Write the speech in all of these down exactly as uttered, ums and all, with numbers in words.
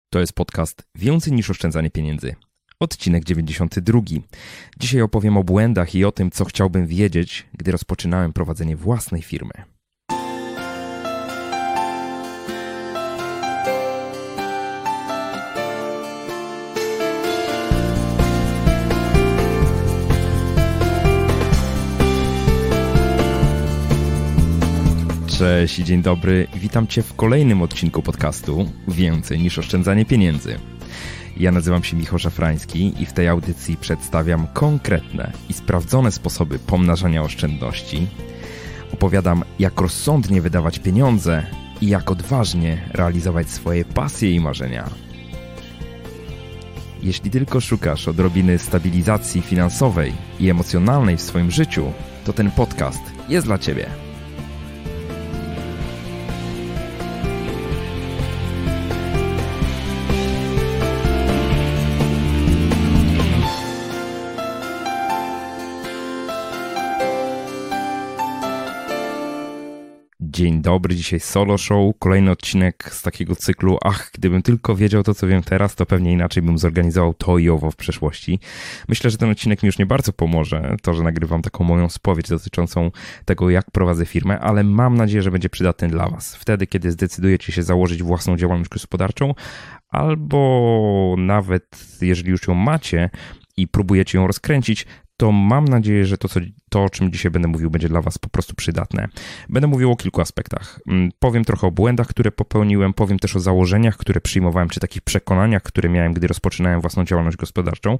To jest podcast Więcej niż oszczędzanie pieniędzy. Odcinek dziewięćdziesiąty drugi. Dzisiaj opowiem o błędach i o tym, co chciałbym wiedzieć, gdy rozpoczynałem prowadzenie własnej firmy. Cześć i dzień dobry. Witam Cię w kolejnym odcinku podcastu Więcej niż oszczędzanie pieniędzy. Ja nazywam się Michał Szafrański i w tej audycji przedstawiam konkretne i sprawdzone sposoby pomnażania oszczędności. Opowiadam, jak rozsądnie wydawać pieniądze i jak odważnie realizować swoje pasje i marzenia. Jeśli tylko szukasz odrobiny stabilizacji finansowej i emocjonalnej w swoim życiu, to ten podcast jest dla Ciebie. Dzień dobry, dzisiaj solo show, kolejny odcinek z takiego cyklu. Ach, gdybym tylko wiedział to, co wiem teraz, to pewnie inaczej bym zorganizował to i owo w przeszłości. Myślę, że ten odcinek mi już nie bardzo pomoże, to, że nagrywam taką moją spowiedź dotyczącą tego, jak prowadzę firmę, ale mam nadzieję, że będzie przydatny dla Was. Wtedy, kiedy zdecydujecie się założyć własną działalność gospodarczą, albo nawet jeżeli już ją macie i próbujecie ją rozkręcić, to mam nadzieję, że to, co, to, o czym dzisiaj będę mówił, będzie dla Was po prostu przydatne. Będę mówił o kilku aspektach. Powiem trochę o błędach, które popełniłem, powiem też o założeniach, które przyjmowałem, czy takich przekonaniach, które miałem, gdy rozpoczynałem własną działalność gospodarczą.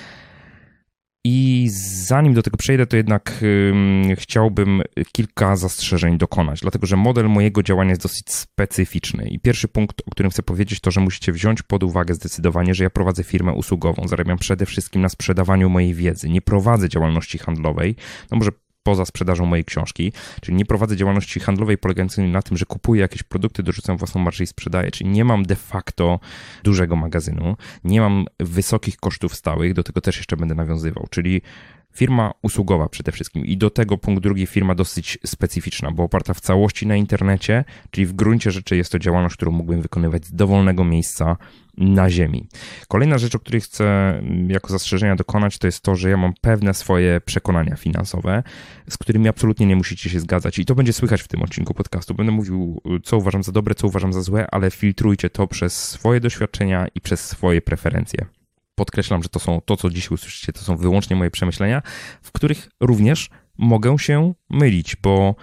I zanim do tego przejdę, to jednak yy, chciałbym kilka zastrzeżeń dokonać, dlatego że model mojego działania jest dosyć specyficzny. I pierwszy punkt, o którym chcę powiedzieć, to, że musicie wziąć pod uwagę zdecydowanie, że ja prowadzę firmę usługową, zarabiam przede wszystkim na sprzedawaniu mojej wiedzy, nie prowadzę działalności handlowej, no może poza sprzedażą mojej książki, czyli nie prowadzę działalności handlowej polegającej na tym, że kupuję jakieś produkty, dorzucam własną marżę i sprzedaję, czyli nie mam de facto dużego magazynu, nie mam wysokich kosztów stałych, do tego też jeszcze będę nawiązywał, czyli firma usługowa przede wszystkim i do tego punkt drugi, firma dosyć specyficzna, bo oparta w całości na internecie, czyli w gruncie rzeczy jest to działalność, którą mógłbym wykonywać z dowolnego miejsca na ziemi. Kolejna rzecz, o której chcę jako zastrzeżenia dokonać, to jest to, że ja mam pewne swoje przekonania finansowe, z którymi absolutnie nie musicie się zgadzać i to będzie słychać w tym odcinku podcastu. Będę mówił, co uważam za dobre, co uważam za złe, ale filtrujcie to przez swoje doświadczenia i przez swoje preferencje. Podkreślam, że to są to, co dziś usłyszycie, to są wyłącznie moje przemyślenia, w których również mogę się mylić, bo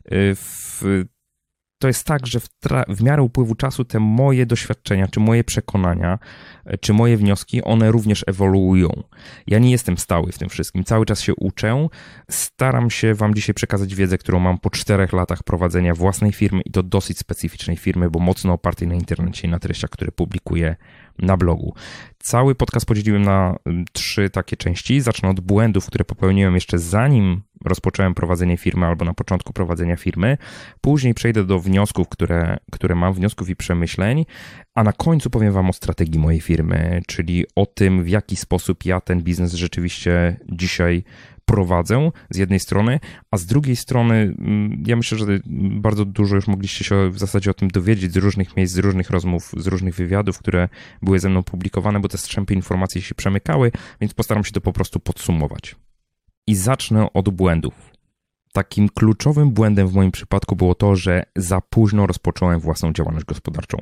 w, to jest tak, że w, tra- w miarę upływu czasu te moje doświadczenia, czy moje przekonania, czy moje wnioski, one również ewoluują. Ja nie jestem stały w tym wszystkim, cały czas się uczę, staram się Wam dzisiaj przekazać wiedzę, którą mam po czterech latach prowadzenia własnej firmy i to dosyć specyficznej firmy, bo mocno opartej na internecie i na treściach, które publikuję na blogu. Cały podcast podzieliłem na trzy takie części. Zacznę od błędów, które popełniłem jeszcze zanim rozpocząłem prowadzenie firmy albo na początku prowadzenia firmy. Później przejdę do wniosków, które, które mam, wniosków i przemyśleń, a na końcu powiem Wam o strategii mojej firmy, czyli o tym, w jaki sposób ja ten biznes rzeczywiście dzisiaj prowadzę z jednej strony, a z drugiej strony ja myślę, że bardzo dużo już mogliście się w zasadzie o tym dowiedzieć z różnych miejsc, z różnych rozmów, z różnych wywiadów, które były ze mną publikowane, bo te strzępy informacji się przemykały, więc postaram się to po prostu podsumować. I zacznę od błędów. Takim kluczowym błędem w moim przypadku było to, że za późno rozpocząłem własną działalność gospodarczą.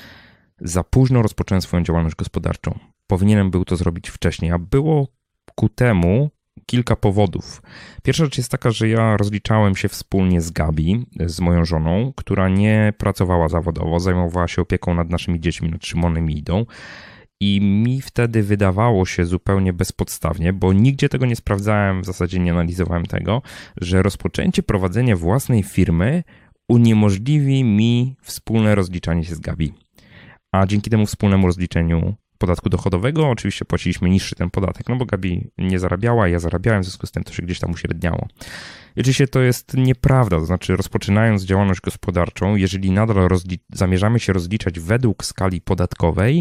Za późno rozpocząłem swoją działalność gospodarczą. Powinienem był to zrobić wcześniej, a było ku temu kilka powodów. Pierwsza rzecz jest taka, że ja rozliczałem się wspólnie z Gabi, z moją żoną, która nie pracowała zawodowo, zajmowała się opieką nad naszymi dziećmi, nad Szymonem i Idą. I mi wtedy wydawało się zupełnie bezpodstawnie, bo nigdzie tego nie sprawdzałem, w zasadzie nie analizowałem tego, że rozpoczęcie prowadzenia własnej firmy uniemożliwi mi wspólne rozliczanie się z Gabi. A dzięki temu wspólnemu rozliczeniu podatku dochodowego oczywiście płaciliśmy niższy ten podatek, no bo Gabi nie zarabiała, ja zarabiałem, w związku z tym to się gdzieś tam uśredniało. I oczywiście to jest nieprawda, to znaczy rozpoczynając działalność gospodarczą, jeżeli nadal rozli- zamierzamy się rozliczać według skali podatkowej,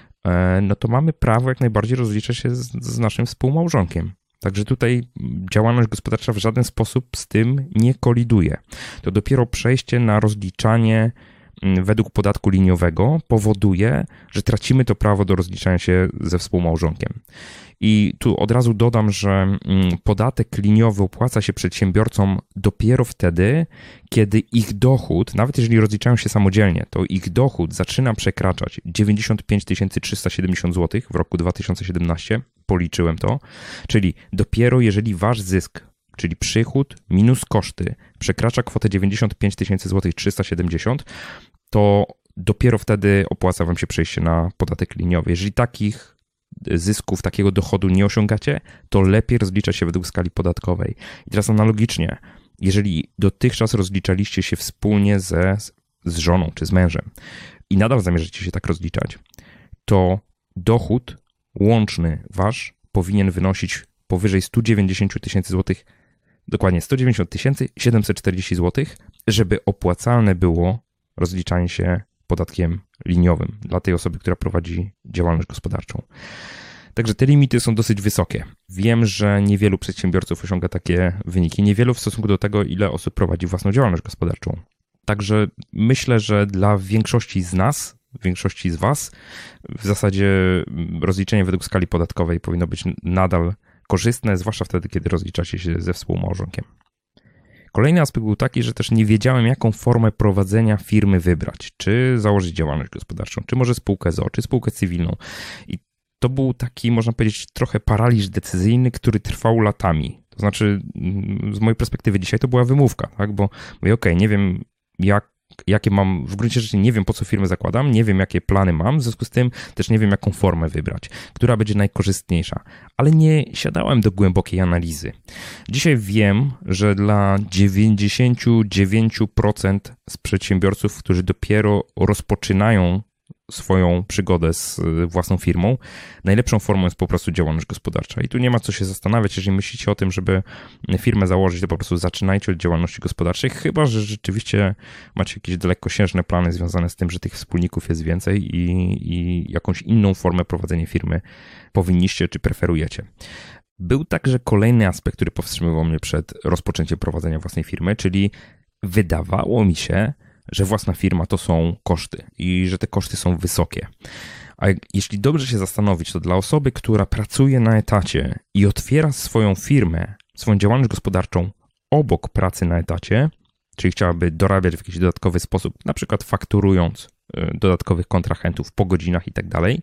no to mamy prawo jak najbardziej rozliczać się z, z naszym współmałżonkiem. Także tutaj działalność gospodarcza w żaden sposób z tym nie koliduje. To dopiero przejście na rozliczanie według podatku liniowego powoduje, że tracimy to prawo do rozliczania się ze współmałżonkiem. I tu od razu dodam, że podatek liniowy opłaca się przedsiębiorcom dopiero wtedy, kiedy ich dochód, nawet jeżeli rozliczają się samodzielnie, to ich dochód zaczyna przekraczać dziewięćdziesiąt pięć tysięcy trzysta siedemdziesiąt złotych w roku dwa tysiące siedemnastym, policzyłem to, czyli dopiero jeżeli wasz zysk, czyli przychód minus koszty, przekracza kwotę dziewięćdziesiąt pięć tysięcy złotych trzysta siedemdziesiąt, to dopiero wtedy opłaca wam się przejście na podatek liniowy. Jeżeli takich zysków, takiego dochodu nie osiągacie, to lepiej rozlicza się według skali podatkowej. I teraz analogicznie, jeżeli dotychczas rozliczaliście się wspólnie ze, z żoną czy z mężem i nadal zamierzacie się tak rozliczać, to dochód łączny wasz powinien wynosić powyżej sto dziewięćdziesiąt tysięcy złotych, dokładnie sto dziewięćdziesiąt tysięcy siedemset czterdzieści złotych, żeby opłacalne było rozliczanie się podatkiem liniowym dla tej osoby, która prowadzi działalność gospodarczą. Także te limity są dosyć wysokie. Wiem, że niewielu przedsiębiorców osiąga takie wyniki, niewielu w stosunku do tego, ile osób prowadzi własną działalność gospodarczą. Także myślę, że dla większości z nas, większości z was, w zasadzie rozliczenie według skali podatkowej powinno być nadal korzystne, zwłaszcza wtedy, kiedy rozliczacie się ze współmałżonkiem. Kolejny aspekt był taki, że też nie wiedziałem, jaką formę prowadzenia firmy wybrać. Czy założyć działalność gospodarczą, czy może spółkę z o o, czy spółkę cywilną. I to był taki, można powiedzieć, trochę paraliż decyzyjny, który trwał latami. To znaczy, z mojej perspektywy dzisiaj to była wymówka, tak? Bo mówię, okej, okay, nie wiem, jak jakie mam, w gruncie rzeczy nie wiem, po co firmę zakładam, nie wiem, jakie plany mam, w związku z tym też nie wiem, jaką formę wybrać, która będzie najkorzystniejsza, ale nie siadałem do głębokiej analizy. Dzisiaj wiem, że dla dziewięćdziesiąt dziewięć procent z przedsiębiorców, którzy dopiero rozpoczynają swoją przygodę z własną firmą, najlepszą formą jest po prostu działalność gospodarcza. I tu nie ma co się zastanawiać, jeżeli myślicie o tym, żeby firmę założyć, to po prostu zaczynajcie od działalności gospodarczej, chyba że rzeczywiście macie jakieś dalekosiężne plany związane z tym, że tych wspólników jest więcej i, i jakąś inną formę prowadzenia firmy powinniście czy preferujecie. Był także kolejny aspekt, który powstrzymywał mnie przed rozpoczęciem prowadzenia własnej firmy, czyli wydawało mi się, że własna firma to są koszty i że te koszty są wysokie. A jeśli dobrze się zastanowić, to dla osoby, która pracuje na etacie i otwiera swoją firmę, swoją działalność gospodarczą obok pracy na etacie, czyli chciałaby dorabiać w jakiś dodatkowy sposób, na przykład fakturując dodatkowych kontrahentów po godzinach i tak dalej,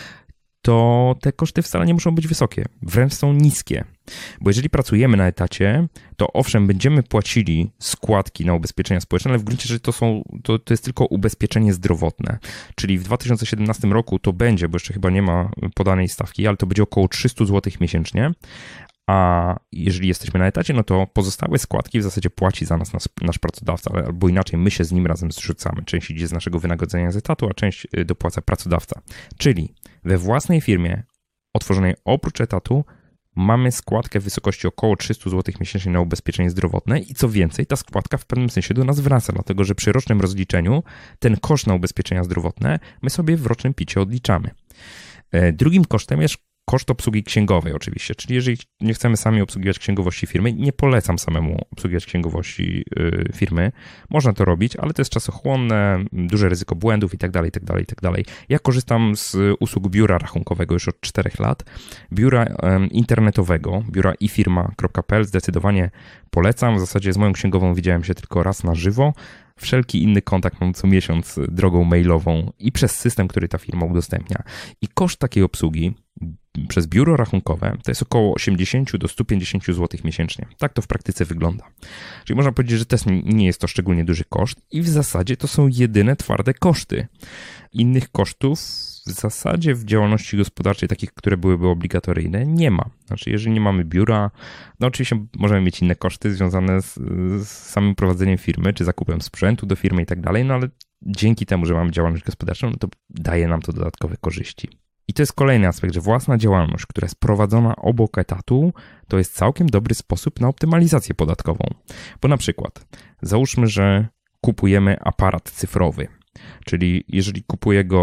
to te koszty wcale nie muszą być wysokie, wręcz są niskie. Bo jeżeli pracujemy na etacie, to owszem, będziemy płacili składki na ubezpieczenia społeczne, ale w gruncie rzeczy to, są, to, to jest tylko ubezpieczenie zdrowotne. Czyli w dwa tysiące siedemnastym roku to będzie, bo jeszcze chyba nie ma podanej stawki, ale to będzie około trzysta złotych miesięcznie. A jeżeli jesteśmy na etacie, no to pozostałe składki w zasadzie płaci za nas nasz, nasz pracodawca, albo inaczej my się z nim razem zrzucamy. Część idzie z naszego wynagrodzenia z etatu, a część dopłaca pracodawca. Czyli we własnej firmie otworzonej oprócz etatu mamy składkę w wysokości około trzysta złotych miesięcznie na ubezpieczenie zdrowotne i co więcej, ta składka w pewnym sensie do nas wraca, dlatego że przy rocznym rozliczeniu ten koszt na ubezpieczenia zdrowotne my sobie w rocznym picie odliczamy. Drugim kosztem jest koszt obsługi księgowej oczywiście, czyli jeżeli nie chcemy sami obsługiwać księgowości firmy, nie polecam samemu obsługiwać księgowości firmy. Można to robić, ale to jest czasochłonne, duże ryzyko błędów i tak dalej, i tak dalej, i tak dalej. Ja korzystam z usług biura rachunkowego już od czterech lat. Biura internetowego, biura i firma kropka p l zdecydowanie polecam. W zasadzie z moją księgową widziałem się tylko raz na żywo. Wszelki inny kontakt mam co miesiąc drogą mailową i przez system, który ta firma udostępnia. I koszt takiej obsługi przez biuro rachunkowe to jest około osiemdziesiąt do stu pięćdziesięciu złotych miesięcznie. Tak to w praktyce wygląda. Czyli można powiedzieć, że też nie jest to szczególnie duży koszt i w zasadzie to są jedyne twarde koszty. Innych kosztów w zasadzie w działalności gospodarczej, takich, które byłyby obligatoryjne, nie ma. Znaczy, jeżeli nie mamy biura, no oczywiście możemy mieć inne koszty związane z, z samym prowadzeniem firmy, czy zakupem sprzętu do firmy i tak dalej, no ale dzięki temu, że mamy działalność gospodarczą, no to daje nam to dodatkowe korzyści. I to jest kolejny aspekt, że własna działalność, która jest prowadzona obok etatu, to jest całkiem dobry sposób na optymalizację podatkową. Bo na przykład załóżmy, że kupujemy aparat cyfrowy, czyli jeżeli kupuję go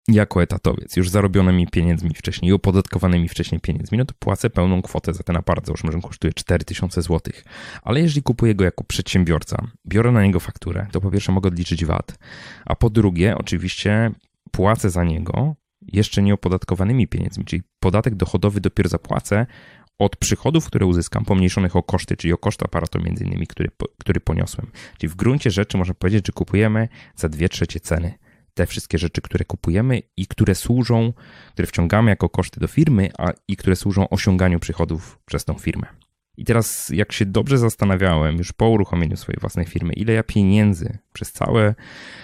jako etatowiec, już zarobionymi pieniędzmi wcześniej, opodatkowanymi wcześniej pieniędzmi, no to płacę pełną kwotę za ten aparat. Załóżmy, że on kosztuje cztery tysiące złotych. Ale jeżeli kupuję go jako przedsiębiorca, biorę na niego fakturę, to po pierwsze mogę odliczyć V A T, a po drugie oczywiście płacę za niego jeszcze nieopodatkowanymi pieniędzmi, czyli podatek dochodowy dopiero zapłacę od przychodów, które uzyskam, pomniejszonych o koszty, czyli o koszt aparatu między innymi, który, który poniosłem. Czyli w gruncie rzeczy można powiedzieć, że kupujemy za dwie trzecie ceny te wszystkie rzeczy, które kupujemy i które służą, które wciągamy jako koszty do firmy, a i które służą osiąganiu przychodów przez tą firmę. I teraz jak się dobrze zastanawiałem już po uruchomieniu swojej własnej firmy, ile ja pieniędzy przez całe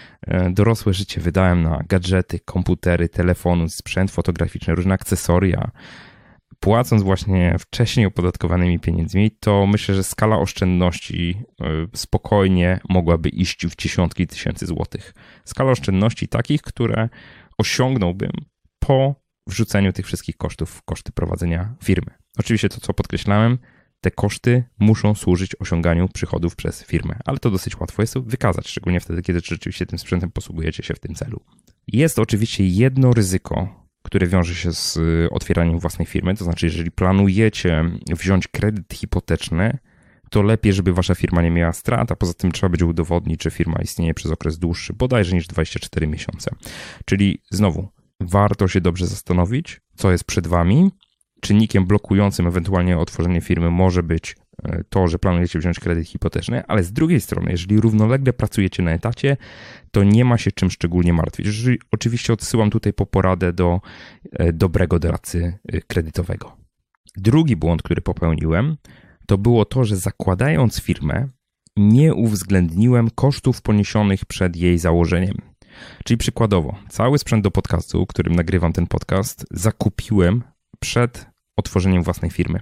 dorosłe życie wydałem na gadżety, komputery, telefony, sprzęt fotograficzny, różne akcesoria, płacąc właśnie wcześniej opodatkowanymi pieniędzmi, to myślę, że skala oszczędności spokojnie mogłaby iść w dziesiątki tysięcy złotych. Skala oszczędności takich, które osiągnąłbym po wrzuceniu tych wszystkich kosztów w koszty prowadzenia firmy. Oczywiście to, co podkreślałem, te koszty muszą służyć osiąganiu przychodów przez firmę, ale to dosyć łatwo jest wykazać, szczególnie wtedy, kiedy rzeczywiście tym sprzętem posługujecie się w tym celu. Jest oczywiście jedno ryzyko, które wiąże się z otwieraniem własnej firmy, to znaczy jeżeli planujecie wziąć kredyt hipoteczny, to lepiej, żeby wasza firma nie miała strat, a poza tym trzeba będzie udowodnić, że firma istnieje przez okres dłuższy, bodajże niż dwadzieścia cztery miesiące. Czyli znowu, warto się dobrze zastanowić, co jest przed wami. Czynnikiem blokującym ewentualnie otworzenie firmy może być to, że planujecie wziąć kredyt hipoteczny, ale z drugiej strony, jeżeli równolegle pracujecie na etacie, to nie ma się czym szczególnie martwić. Oczywiście odsyłam tutaj po poradę do dobrego doradcy kredytowego. Drugi błąd, który popełniłem, to było to, że zakładając firmę, nie uwzględniłem kosztów poniesionych przed jej założeniem. Czyli przykładowo, cały sprzęt do podcastu, którym nagrywam ten podcast, zakupiłem przed otworzeniem własnej firmy.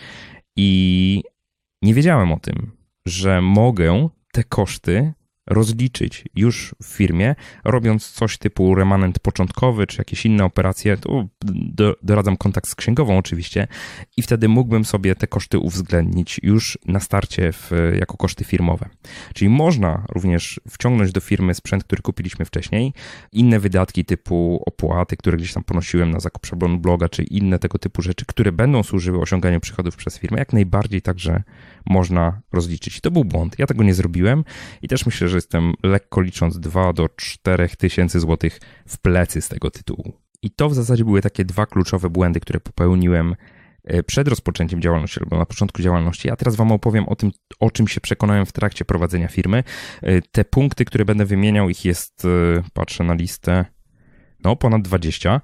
I nie wiedziałem o tym, że mogę te koszty rozliczyć już w firmie, robiąc coś typu remanent początkowy, czy jakieś inne operacje, to do, doradzam kontakt z księgową oczywiście i wtedy mógłbym sobie te koszty uwzględnić już na starcie w, jako koszty firmowe. Czyli można również wciągnąć do firmy sprzęt, który kupiliśmy wcześniej, inne wydatki typu opłaty, które gdzieś tam ponosiłem na zakup szablonu bloga, czy inne tego typu rzeczy, które będą służyły osiąganiu przychodów przez firmę, jak najbardziej także można rozliczyć. I to był błąd. Ja tego nie zrobiłem i też myślę, że jestem lekko licząc dwa do czterech tysięcy złotych w plecy z tego tytułu. I to w zasadzie były takie dwa kluczowe błędy, które popełniłem przed rozpoczęciem działalności albo na początku działalności. A teraz wam opowiem o tym, o czym się przekonałem w trakcie prowadzenia firmy. Te punkty, które będę wymieniał, ich jest, patrzę na listę, no ponad dwadzieścia,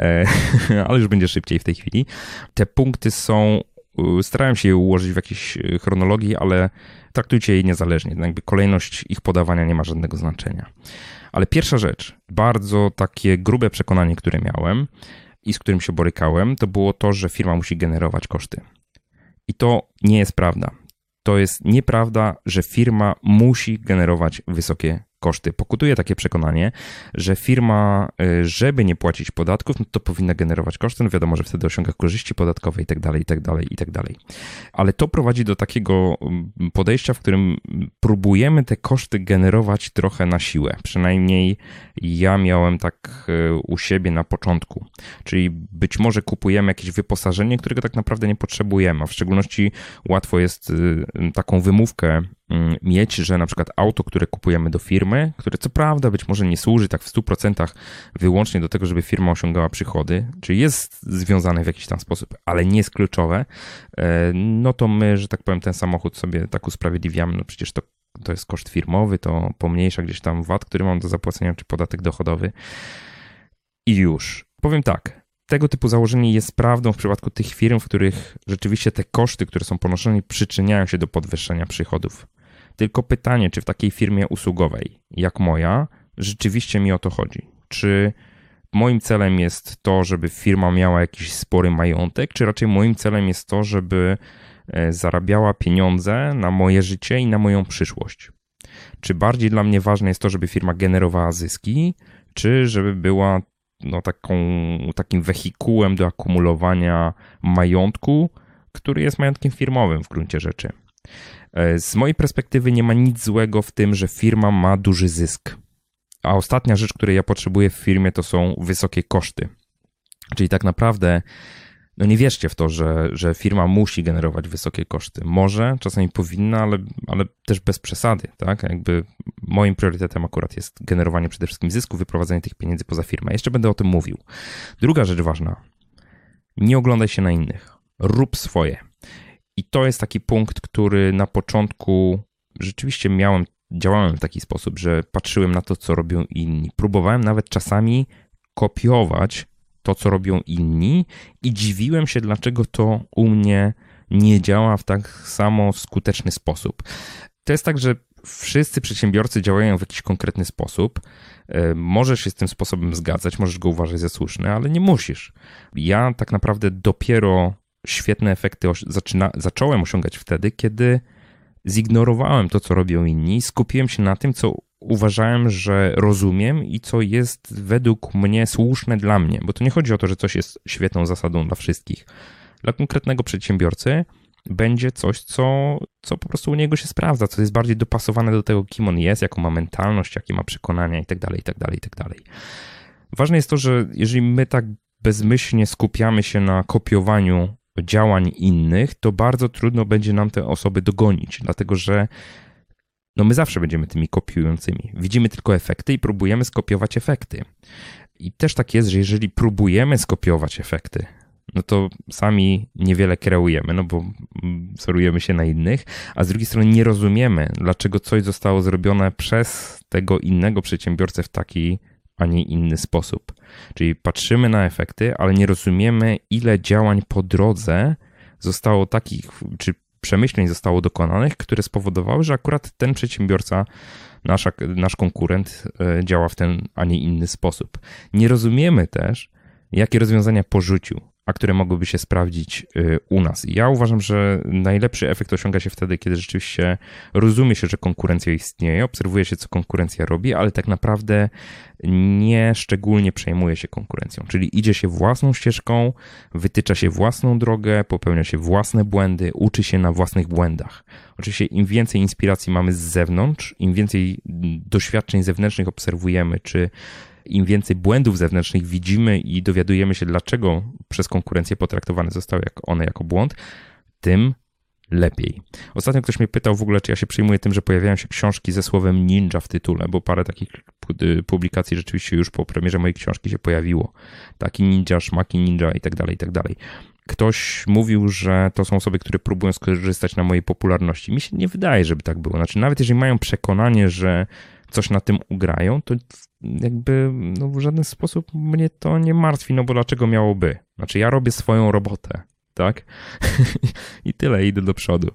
ale już będzie szybciej w tej chwili. Te punkty są, starałem się je ułożyć w jakiejś chronologii, ale traktujcie je niezależnie. Jakby kolejność ich podawania nie ma żadnego znaczenia. Ale pierwsza rzecz, bardzo takie grube przekonanie, które miałem i z którym się borykałem, to było to, że firma musi generować koszty. I to nie jest prawda. To jest nieprawda, że firma musi generować wysokie koszty. Pokutuje takie przekonanie, że firma, żeby nie płacić podatków, no to powinna generować koszty. No wiadomo, że wtedy osiąga korzyści podatkowe i tak dalej, i tak dalej, i tak dalej. Ale to prowadzi do takiego podejścia, w którym próbujemy te koszty generować trochę na siłę. Przynajmniej ja miałem tak u siebie na początku. Czyli być może kupujemy jakieś wyposażenie, którego tak naprawdę nie potrzebujemy, a w szczególności łatwo jest taką wymówkę mieć, że na przykład auto, które kupujemy do firmy, które co prawda być może nie służy tak w stu procentach wyłącznie do tego, żeby firma osiągała przychody, czyli jest związane w jakiś tam sposób, ale nie jest kluczowe, no to my, że tak powiem, ten samochód sobie tak usprawiedliwiamy, no przecież to, to jest koszt firmowy, to pomniejsza gdzieś tam V A T, który mam do zapłacenia, czy podatek dochodowy i już. Powiem tak, tego typu założenie jest prawdą w przypadku tych firm, w których rzeczywiście te koszty, które są ponoszone, przyczyniają się do podwyższenia przychodów. Tylko pytanie, czy w takiej firmie usługowej jak moja rzeczywiście mi o to chodzi? Czy moim celem jest to, żeby firma miała jakiś spory majątek, czy raczej moim celem jest to, żeby zarabiała pieniądze na moje życie i na moją przyszłość? Czy bardziej dla mnie ważne jest to, żeby firma generowała zyski, czy żeby była no, taką, takim wehikułem do akumulowania majątku, który jest majątkiem firmowym w gruncie rzeczy? Z mojej perspektywy nie ma nic złego w tym, że firma ma duży zysk, A ostatnia rzecz, której ja potrzebuję w firmie, to są wysokie koszty. Czyli tak naprawdę no nie wierzcie w to, że, że firma musi generować wysokie koszty. Może, czasami powinna, ale, ale też bez przesady, tak? Jakby moim priorytetem akurat jest generowanie przede wszystkim zysku, wyprowadzenie tych pieniędzy poza firmę. Jeszcze będę o tym mówił. Druga rzecz ważna. Nie oglądaj się na innych. Rób swoje. I to jest taki punkt, który na początku rzeczywiście miałem, działałem w taki sposób, że patrzyłem na to, co robią inni. Próbowałem nawet czasami kopiować to, co robią inni i dziwiłem się, dlaczego to u mnie nie działa w tak samo skuteczny sposób. To jest tak, że wszyscy przedsiębiorcy działają w jakiś konkretny sposób. Możesz się z tym sposobem zgadzać, możesz go uważać za słuszny, ale nie musisz. Ja tak naprawdę dopiero świetne efekty zaczyna, zacząłem osiągać wtedy, kiedy zignorowałem to, co robią inni, skupiłem się na tym, co uważałem, że rozumiem i co jest według mnie słuszne dla mnie, bo to nie chodzi o to, że coś jest świetną zasadą dla wszystkich. Dla konkretnego przedsiębiorcy będzie coś, co, co po prostu u niego się sprawdza, co jest bardziej dopasowane do tego, kim on jest, jaką ma mentalność, jakie ma przekonania itd., itd., itd. Ważne jest to, że jeżeli my tak bezmyślnie skupiamy się na kopiowaniu działań innych, to bardzo trudno będzie nam te osoby dogonić, dlatego że no my zawsze będziemy tymi kopiującymi. Widzimy tylko efekty i próbujemy skopiować efekty. I też tak jest, że jeżeli próbujemy skopiować efekty, no to sami niewiele kreujemy, no bo wzorujemy się na innych, a z drugiej strony nie rozumiemy, dlaczego coś zostało zrobione przez tego innego przedsiębiorcę w taki, a nie inny sposób. Czyli patrzymy na efekty, ale nie rozumiemy, ile działań po drodze zostało takich, czy przemyśleń zostało dokonanych, które spowodowały, że akurat ten przedsiębiorca, nasza, nasz konkurent działa w ten, a nie inny sposób. Nie rozumiemy też, jakie rozwiązania porzucił, a które mogłyby się sprawdzić u nas. I ja uważam, że najlepszy efekt osiąga się wtedy, kiedy rzeczywiście rozumie się, że konkurencja istnieje, obserwuje się, co konkurencja robi, ale tak naprawdę nie szczególnie przejmuje się konkurencją. Czyli idzie się własną ścieżką, wytycza się własną drogę, popełnia się własne błędy, uczy się na własnych błędach. Oczywiście im więcej inspiracji mamy z zewnątrz, im więcej doświadczeń zewnętrznych obserwujemy, czy im więcej błędów zewnętrznych widzimy i dowiadujemy się, dlaczego przez konkurencję potraktowane zostały jak one jako błąd, tym lepiej. Ostatnio ktoś mnie pytał w ogóle, czy ja się przejmuję tym, że pojawiają się książki ze słowem ninja w tytule, bo parę takich publikacji rzeczywiście już po premierze mojej książki się pojawiło. Taki ninja, szmaki ninja i tak dalej, i tak dalej. Ktoś mówił, że to są osoby, które próbują skorzystać na mojej popularności. Mi się nie wydaje, żeby tak było. Znaczy, nawet jeżeli mają przekonanie, że coś na tym ugrają, to jakby no w żaden sposób mnie to nie martwi, no bo dlaczego miałoby? Znaczy ja robię swoją robotę, tak? I tyle, idę do przodu.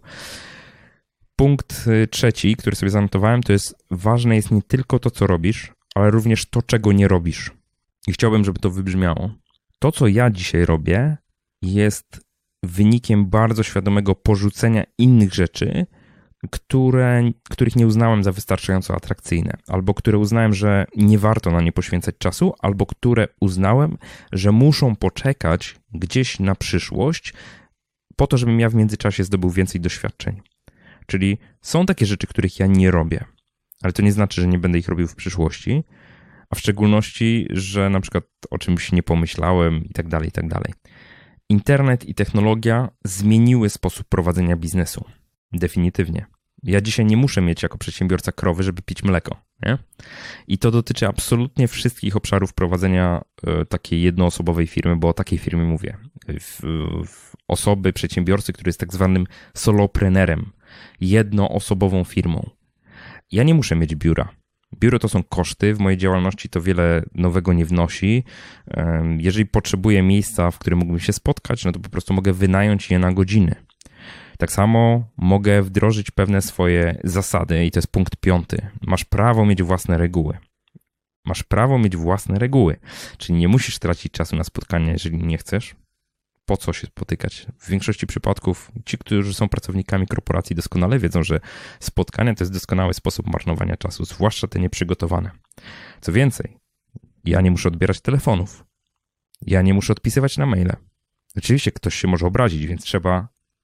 Punkt trzeci, który sobie zanotowałem, to jest ważne jest nie tylko to, co robisz, ale również to, czego nie robisz. I chciałbym, żeby to wybrzmiało. To, co ja dzisiaj robię, jest wynikiem bardzo świadomego porzucenia innych rzeczy, które, których nie uznałem za wystarczająco atrakcyjne, albo które uznałem, że nie warto na nie poświęcać czasu, albo które uznałem, że muszą poczekać gdzieś na przyszłość, po to, żebym ja w międzyczasie zdobył więcej doświadczeń. Czyli są takie rzeczy, których ja nie robię, ale to nie znaczy, że nie będę ich robił w przyszłości, a w szczególności, że na przykład o czymś nie pomyślałem i tak dalej, i tak dalej. Internet i technologia zmieniły sposób prowadzenia biznesu. Definitywnie. Ja dzisiaj nie muszę mieć jako przedsiębiorca krowy, żeby pić mleko, nie? I to dotyczy absolutnie wszystkich obszarów prowadzenia y, takiej jednoosobowej firmy, bo o takiej firmie mówię. W, w osoby, przedsiębiorcy, który jest tak zwanym soloprenerem, jednoosobową firmą. Ja nie muszę mieć biura. Biuro to są koszty, w mojej działalności to wiele nowego nie wnosi. Jeżeli potrzebuję miejsca, w którym mógłbym się spotkać, no to po prostu mogę wynająć je na godziny. Tak samo mogę wdrożyć pewne swoje zasady i to jest punkt piąty. Masz prawo mieć własne reguły. Masz prawo mieć własne reguły, czyli nie musisz tracić czasu na spotkania, jeżeli nie chcesz. Po co się spotykać? W większości przypadków ci, którzy są pracownikami korporacji, doskonale wiedzą, że spotkania to jest doskonały sposób marnowania czasu, zwłaszcza te nieprzygotowane. Co więcej, ja nie muszę odbierać telefonów. Ja nie muszę odpisywać na maile. Oczywiście ktoś się może obrazić, więc trzeba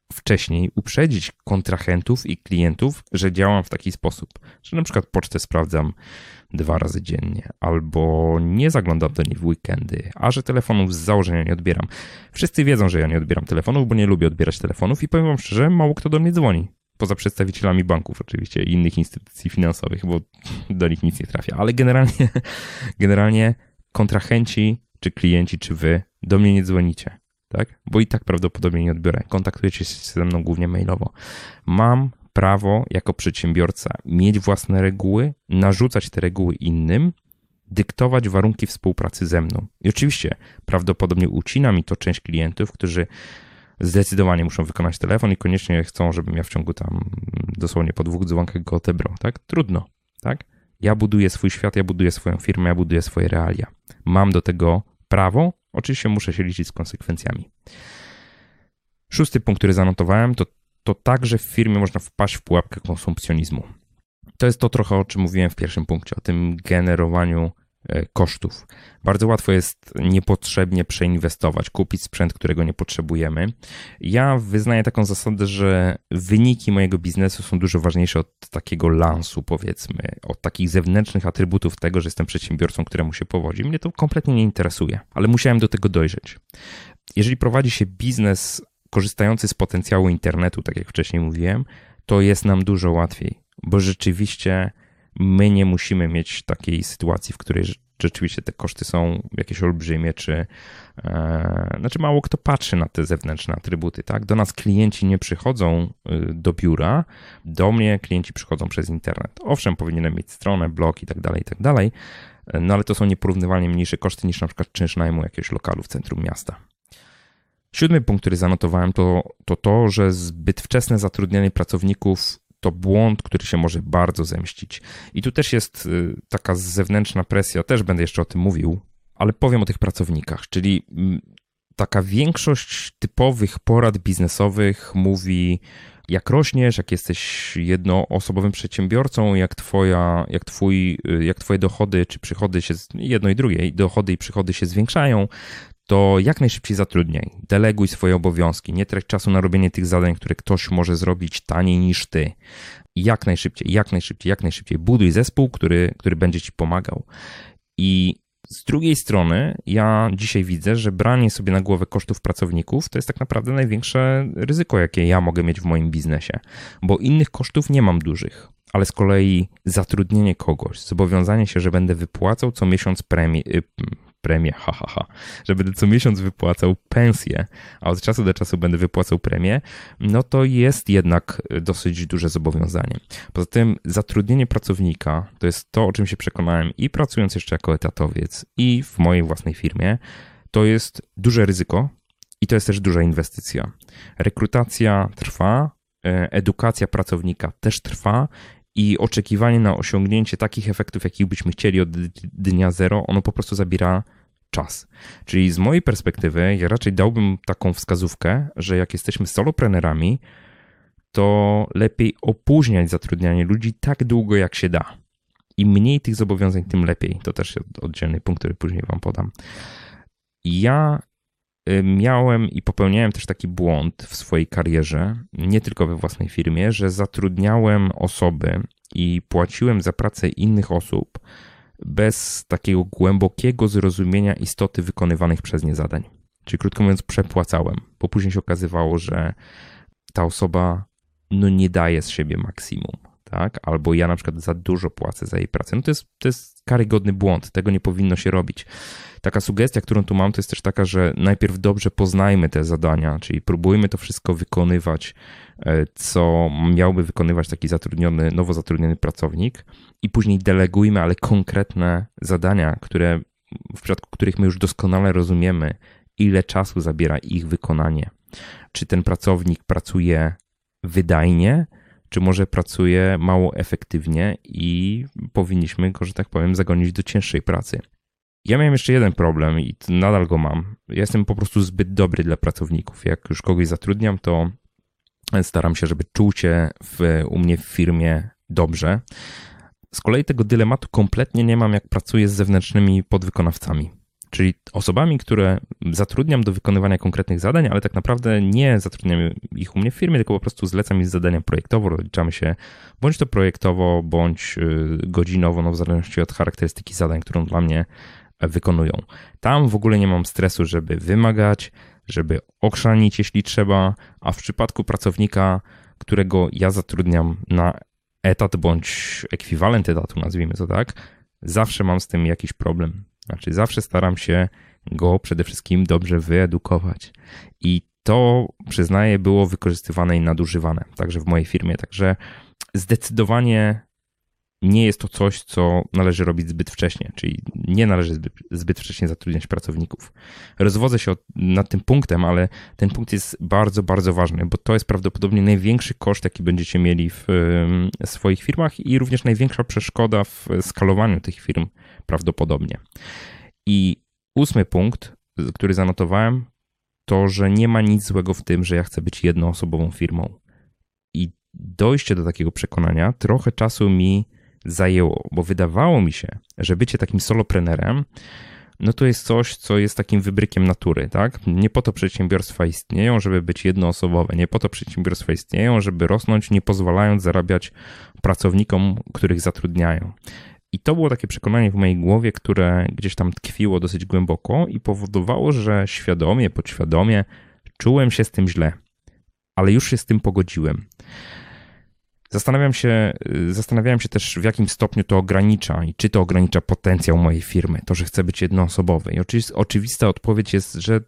wcześniej uprzedzić kontrahentów i klientów, że działam w taki sposób, że na przykład pocztę sprawdzam dwa razy dziennie, albo nie zaglądam do niej w weekendy, a że telefonów z założenia nie odbieram. Wszyscy wiedzą, że ja nie odbieram telefonów, bo nie lubię odbierać telefonów i powiem wam szczerze, mało kto do mnie dzwoni. Poza przedstawicielami banków oczywiście i innych instytucji finansowych, bo do nich nic nie trafia. Ale generalnie, generalnie kontrahenci, czy klienci, czy wy do mnie nie dzwonicie, tak? Bo i tak prawdopodobnie nie odbiorę. Kontaktujecie się ze mną głównie mailowo. Mam prawo jako przedsiębiorca mieć własne reguły, narzucać te reguły innym, dyktować warunki współpracy ze mną. I oczywiście prawdopodobnie ucina mi to część klientów, którzy zdecydowanie muszą wykonać telefon i koniecznie chcą, żebym ja w ciągu tam dosłownie po dwóch dzwonkach go odebrał, tak? Trudno, tak? Ja buduję swój świat, ja buduję swoją firmę, ja buduję swoje realia. Mam do tego prawo, oczywiście muszę się liczyć z konsekwencjami. Szósty punkt, który zanotowałem, to, to także w firmie można wpaść w pułapkę konsumpcjonizmu. To jest to trochę, o czym mówiłem w pierwszym punkcie, o tym generowaniu kosztów. Bardzo łatwo jest niepotrzebnie przeinwestować, kupić sprzęt, którego nie potrzebujemy. Ja wyznaję taką zasadę, że wyniki mojego biznesu są dużo ważniejsze od takiego lansu, powiedzmy, od takich zewnętrznych atrybutów tego, że jestem przedsiębiorcą, któremu się powodzi. Mnie to kompletnie nie interesuje, ale musiałem do tego dojrzeć. Jeżeli prowadzi się biznes korzystający z potencjału internetu, tak jak wcześniej mówiłem, to jest nam dużo łatwiej, bo rzeczywiście my nie musimy mieć takiej sytuacji, w której rzeczywiście te koszty są jakieś olbrzymie, czy e, znaczy mało kto patrzy na te zewnętrzne atrybuty, tak? Do nas klienci nie przychodzą do biura, do mnie klienci przychodzą przez internet. Owszem, powinienem mieć stronę, blog i tak dalej, i tak dalej, no ale to są nieporównywalnie mniejsze koszty niż na przykład czynsz najmu jakiegoś lokalu w centrum miasta. Siódmy punkt, który zanotowałem, to to, to że zbyt wczesne zatrudnianie pracowników to błąd, który się może bardzo zemścić. I tu też jest taka zewnętrzna presja, też będę jeszcze o tym mówił, ale powiem o tych pracownikach, czyli taka większość typowych porad biznesowych mówi, jak rośniesz, jak jesteś jednoosobowym przedsiębiorcą, jak twoja, jak twój, jak twoje dochody czy przychody się, jedno i drugie, dochody i przychody się zwiększają, to jak najszybciej zatrudniaj, deleguj swoje obowiązki, nie trać czasu na robienie tych zadań, które ktoś może zrobić taniej niż ty. Jak najszybciej, jak najszybciej, jak najszybciej buduj zespół, który, który będzie ci pomagał. I z drugiej strony ja dzisiaj widzę, że branie sobie na głowę kosztów pracowników to jest tak naprawdę największe ryzyko, jakie ja mogę mieć w moim biznesie, bo innych kosztów nie mam dużych. Ale z kolei zatrudnienie kogoś, zobowiązanie się, że będę wypłacał co miesiąc premię, premię, ha, ha, ha, że będę co miesiąc wypłacał pensję, a od czasu do czasu będę wypłacał premię, no to jest jednak dosyć duże zobowiązanie. Poza tym zatrudnienie pracownika to jest to, o czym się przekonałem i pracując jeszcze jako etatowiec i w mojej własnej firmie, to jest duże ryzyko i to jest też duża inwestycja. Rekrutacja trwa, edukacja pracownika też trwa i oczekiwanie na osiągnięcie takich efektów, jakich byśmy chcieli od dnia zero, ono po prostu zabiera czas. Czyli z mojej perspektywy ja raczej dałbym taką wskazówkę, że jak jesteśmy soloprenerami, to lepiej opóźniać zatrudnianie ludzi tak długo, jak się da. Im mniej tych zobowiązań, tym lepiej. To też jest oddzielny punkt, który później wam podam. Ja miałem i popełniałem też taki błąd w swojej karierze, nie tylko we własnej firmie, że zatrudniałem osoby i płaciłem za pracę innych osób bez takiego głębokiego zrozumienia istoty wykonywanych przez nie zadań. Czyli krótko mówiąc przepłacałem, bo później się okazywało, że ta osoba no nie daje z siebie maksimum, tak? Albo ja na przykład za dużo płacę za jej pracę. No to jest, to jest karygodny błąd, tego nie powinno się robić. Taka sugestia, którą tu mam, to jest też taka, że najpierw dobrze poznajmy te zadania, czyli próbujmy to wszystko wykonywać, co miałby wykonywać taki zatrudniony, nowo zatrudniony pracownik i później delegujmy, ale konkretne zadania, które, w przypadku których my już doskonale rozumiemy, ile czasu zabiera ich wykonanie. Czy ten pracownik pracuje wydajnie, czy może pracuje mało efektywnie i powinniśmy go, że tak powiem, zagonić do cięższej pracy. Ja miałem jeszcze jeden problem i nadal go mam. Ja jestem po prostu zbyt dobry dla pracowników. Jak już kogoś zatrudniam, to staram się, żeby czuł się w, u mnie w firmie dobrze. Z kolei tego dylematu kompletnie nie mam, jak pracuję z zewnętrznymi podwykonawcami. czyli osobami, które zatrudniam do wykonywania konkretnych zadań, ale tak naprawdę nie zatrudniam ich u mnie w firmie, tylko po prostu zlecam im zadania projektowo, rozliczamy się bądź to projektowo, bądź godzinowo, no w zależności od charakterystyki zadań, którą dla mnie wykonują. Tam w ogóle nie mam stresu, żeby wymagać, żeby ochrzanić, jeśli trzeba, a w przypadku pracownika, którego ja zatrudniam na etat bądź ekwiwalent etatu, nazwijmy to tak, zawsze mam z tym jakiś problem. Znaczy zawsze staram się go przede wszystkim dobrze wyedukować. I to, przyznaję, było wykorzystywane i nadużywane, także w mojej firmie. Także zdecydowanie nie jest to coś, co należy robić zbyt wcześnie, czyli nie należy zbyt, zbyt wcześnie zatrudniać pracowników. Rozwodzę się od, nad tym punktem, ale ten punkt jest bardzo, bardzo ważny, bo to jest prawdopodobnie największy koszt, jaki będziecie mieli w y, swoich firmach i również największa przeszkoda w skalowaniu tych firm prawdopodobnie. I ósmy punkt, który zanotowałem, to, że nie ma nic złego w tym, że ja chcę być jednoosobową firmą. I dojście do takiego przekonania trochę czasu mi zajęło, bo wydawało mi się, że bycie takim soloprenerem, no to jest coś, co jest takim wybrykiem natury, tak? Nie po to przedsiębiorstwa istnieją, żeby być jednoosobowe, nie po to przedsiębiorstwa istnieją, żeby rosnąć, nie pozwalając zarabiać pracownikom, których zatrudniają. I to było takie przekonanie w mojej głowie, które gdzieś tam tkwiło dosyć głęboko i powodowało, że świadomie, podświadomie czułem się z tym źle, ale już się z tym pogodziłem. Zastanawiam się, zastanawiałem się też, w jakim stopniu to ogranicza i czy to ogranicza potencjał mojej firmy, to, że chcę być jednoosobowy. I oczywi- oczywista odpowiedź jest, że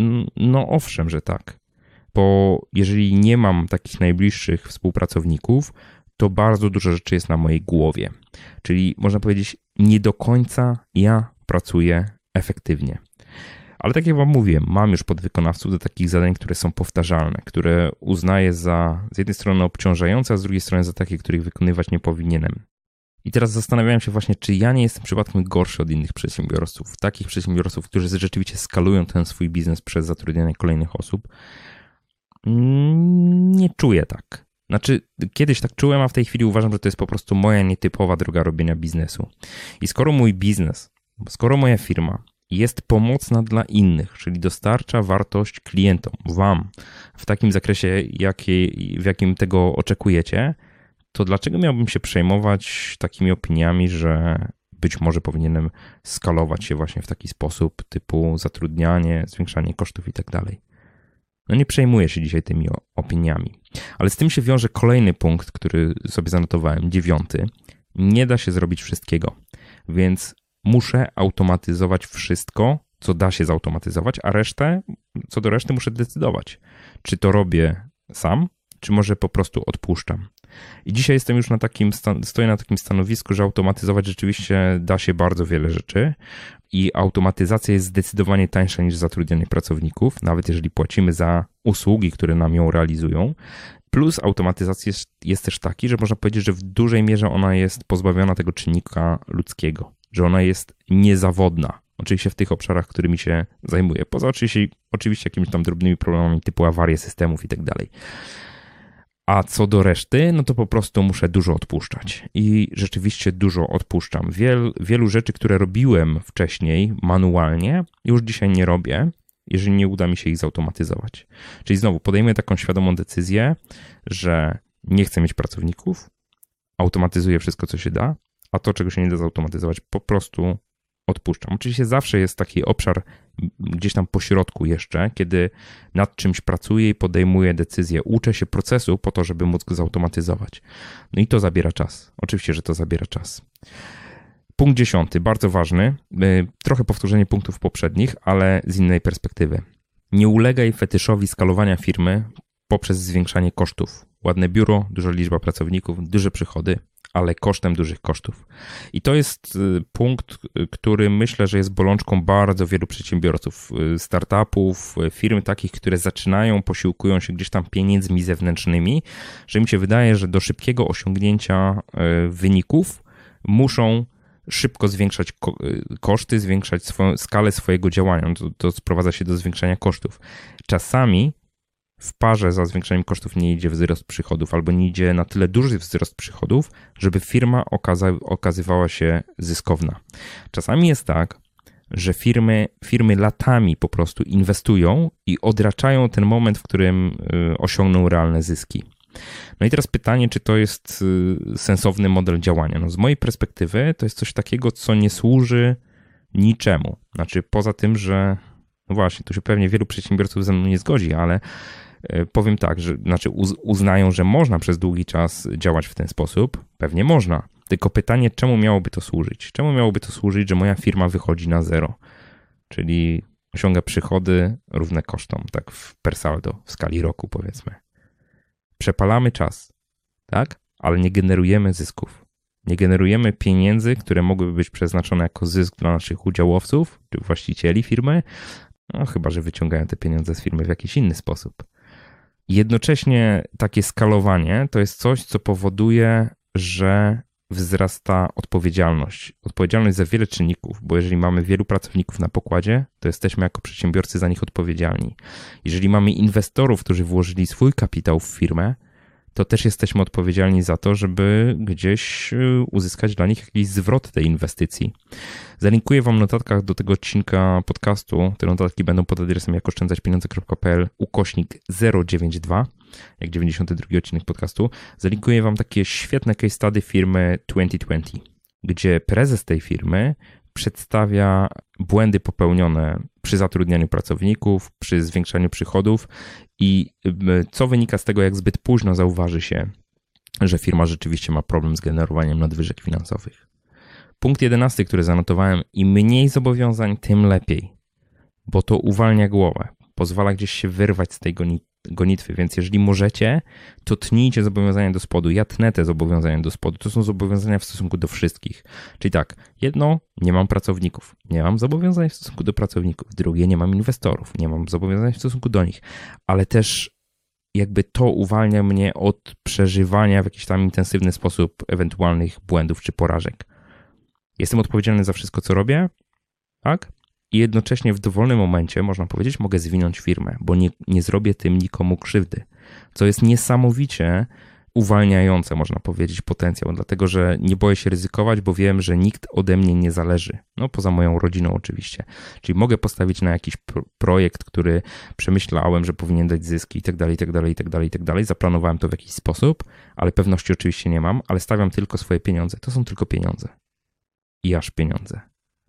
no owszem, że tak. Bo jeżeli nie mam takich najbliższych współpracowników, to bardzo dużo rzeczy jest na mojej głowie. Czyli można powiedzieć, nie do końca ja pracuję efektywnie. Ale tak jak wam mówię, mam już podwykonawców do takich zadań, które są powtarzalne, które uznaję za z jednej strony obciążające, a z drugiej strony za takie, których wykonywać nie powinienem. I teraz zastanawiałem się właśnie, czy ja nie jestem przypadkiem gorszy od innych przedsiębiorców, takich przedsiębiorców, którzy rzeczywiście skalują ten swój biznes przez zatrudnianie kolejnych osób. Nie czuję tak. Znaczy, kiedyś tak czułem, a w tej chwili uważam, że to jest po prostu moja nietypowa droga robienia biznesu. I skoro mój biznes, skoro moja firma jest pomocna dla innych, czyli dostarcza wartość klientom, wam, w takim zakresie, jaki, w jakim tego oczekujecie, to dlaczego miałbym się przejmować takimi opiniami, że być może powinienem skalować się właśnie w taki sposób, typu zatrudnianie, zwiększanie kosztów i tak dalej. No nie przejmuję się dzisiaj tymi opiniami. Ale z tym się wiąże kolejny punkt, który sobie zanotowałem, dziewiąty. Nie da się zrobić wszystkiego, więc muszę automatyzować wszystko, co da się zautomatyzować, a resztę, co do reszty muszę decydować. Czy to robię sam, czy może po prostu odpuszczam. I dzisiaj jestem już na takim, stoję na takim stanowisku, że automatyzować rzeczywiście da się bardzo wiele rzeczy i automatyzacja jest zdecydowanie tańsza niż zatrudnianie pracowników, nawet jeżeli płacimy za usługi, które nam ją realizują. Plus automatyzacja jest, jest też taki, że można powiedzieć, że w dużej mierze ona jest pozbawiona tego czynnika ludzkiego, że ona jest niezawodna. Oczywiście w tych obszarach, którymi się zajmuję. Poza oczywiście, oczywiście jakimiś tam drobnymi problemami typu awarie systemów i tak dalej. A co do reszty, no to po prostu muszę dużo odpuszczać. I rzeczywiście dużo odpuszczam. Wiel, wielu rzeczy, które robiłem wcześniej manualnie, już dzisiaj nie robię, jeżeli nie uda mi się ich zautomatyzować. Czyli znowu podejmuję taką świadomą decyzję, że nie chcę mieć pracowników, automatyzuję wszystko, co się da, a to, czego się nie da zautomatyzować, po prostu odpuszczam. Oczywiście zawsze jest taki obszar gdzieś tam po środku jeszcze, kiedy nad czymś pracuję i podejmuję decyzję, uczę się procesu po to, żeby móc go zautomatyzować. No i to zabiera czas. Oczywiście, że to zabiera czas. Punkt dziesiąty, bardzo ważny, trochę powtórzenie punktów poprzednich, ale z innej perspektywy. Nie ulegaj fetyszowi skalowania firmy poprzez zwiększanie kosztów. Ładne biuro, duża liczba pracowników, duże przychody, ale kosztem dużych kosztów. I to jest punkt, który myślę, że jest bolączką bardzo wielu przedsiębiorców, startupów, firm takich, które zaczynają, posiłkują się gdzieś tam pieniędzmi zewnętrznymi, że mi się wydaje, że do szybkiego osiągnięcia wyników muszą szybko zwiększać koszty, zwiększać swoją skalę swojego działania. To, to sprowadza się do zwiększania kosztów. Czasami w parze za zwiększeniem kosztów nie idzie wzrost przychodów albo nie idzie na tyle duży wzrost przychodów, żeby firma okaza- okazywała się zyskowna. Czasami jest tak, że firmy, firmy latami po prostu inwestują i odraczają ten moment, w którym osiągną realne zyski. No i teraz pytanie, czy to jest sensowny model działania? No z mojej perspektywy to jest coś takiego, co nie służy niczemu. Znaczy poza tym, że no właśnie, tu się pewnie wielu przedsiębiorców ze mną nie zgodzi, ale powiem tak, że znaczy uznają, że można przez długi czas działać w ten sposób. Pewnie można. Tylko pytanie, czemu miałoby to służyć? Czemu miałoby to służyć, że moja firma wychodzi na zero? Czyli osiąga przychody równe kosztom, tak w per saldo, w skali roku powiedzmy. Przepalamy czas, tak? Ale nie generujemy zysków. Nie generujemy pieniędzy, które mogłyby być przeznaczone jako zysk dla naszych udziałowców czy właścicieli firmy, no chyba że wyciągają te pieniądze z firmy w jakiś inny sposób. Jednocześnie takie skalowanie to jest coś, co powoduje, że wzrasta odpowiedzialność. Odpowiedzialność za wiele czynników, bo jeżeli mamy wielu pracowników na pokładzie, to jesteśmy jako przedsiębiorcy za nich odpowiedzialni. Jeżeli mamy inwestorów, którzy włożyli swój kapitał w firmę, to też jesteśmy odpowiedzialni za to, żeby gdzieś uzyskać dla nich jakiś zwrot tej inwestycji. Zalinkuję wam w notatkach do tego odcinka podcastu. Te notatki będą pod adresem jakoszczędzaćpieniądze.pl ukośnik zero dziewięćdziesiąt dwa, jak dziewięćdziesiąty drugi odcinek podcastu. Zalinkuję wam takie świetne case study firmy dwutysiące dwadzieścia, gdzie prezes tej firmy przedstawia błędy popełnione przy zatrudnianiu pracowników, przy zwiększaniu przychodów i co wynika z tego, jak zbyt późno zauważy się, że firma rzeczywiście ma problem z generowaniem nadwyżek finansowych. Punkt jedenasty, który zanotowałem, im mniej zobowiązań, tym lepiej, bo to uwalnia głowę, pozwala gdzieś się wyrwać z tej gonitwy, więc jeżeli możecie, to tnijcie zobowiązania do spodu. Ja tnę te zobowiązania do spodu. To są zobowiązania w stosunku do wszystkich. Czyli tak, jedno, nie mam pracowników, nie mam zobowiązań w stosunku do pracowników. Drugie, nie mam inwestorów, nie mam zobowiązań w stosunku do nich, ale też jakby to uwalnia mnie od przeżywania w jakiś tam intensywny sposób ewentualnych błędów czy porażek. Jestem odpowiedzialny za wszystko, co robię, tak? I jednocześnie w dowolnym momencie, można powiedzieć, mogę zwinąć firmę, bo nie, nie zrobię tym nikomu krzywdy, co jest niesamowicie uwalniające, można powiedzieć, potencjał, dlatego że nie boję się ryzykować, bo wiem, że nikt ode mnie nie zależy, no poza moją rodziną oczywiście, czyli mogę postawić na jakiś pro- projekt, który przemyślałem, że powinien dać zyski i tak dalej, i tak dalej, i tak dalej, i tak dalej, zaplanowałem to w jakiś sposób, ale pewności oczywiście nie mam, ale stawiam tylko swoje pieniądze, to są tylko pieniądze i aż pieniądze.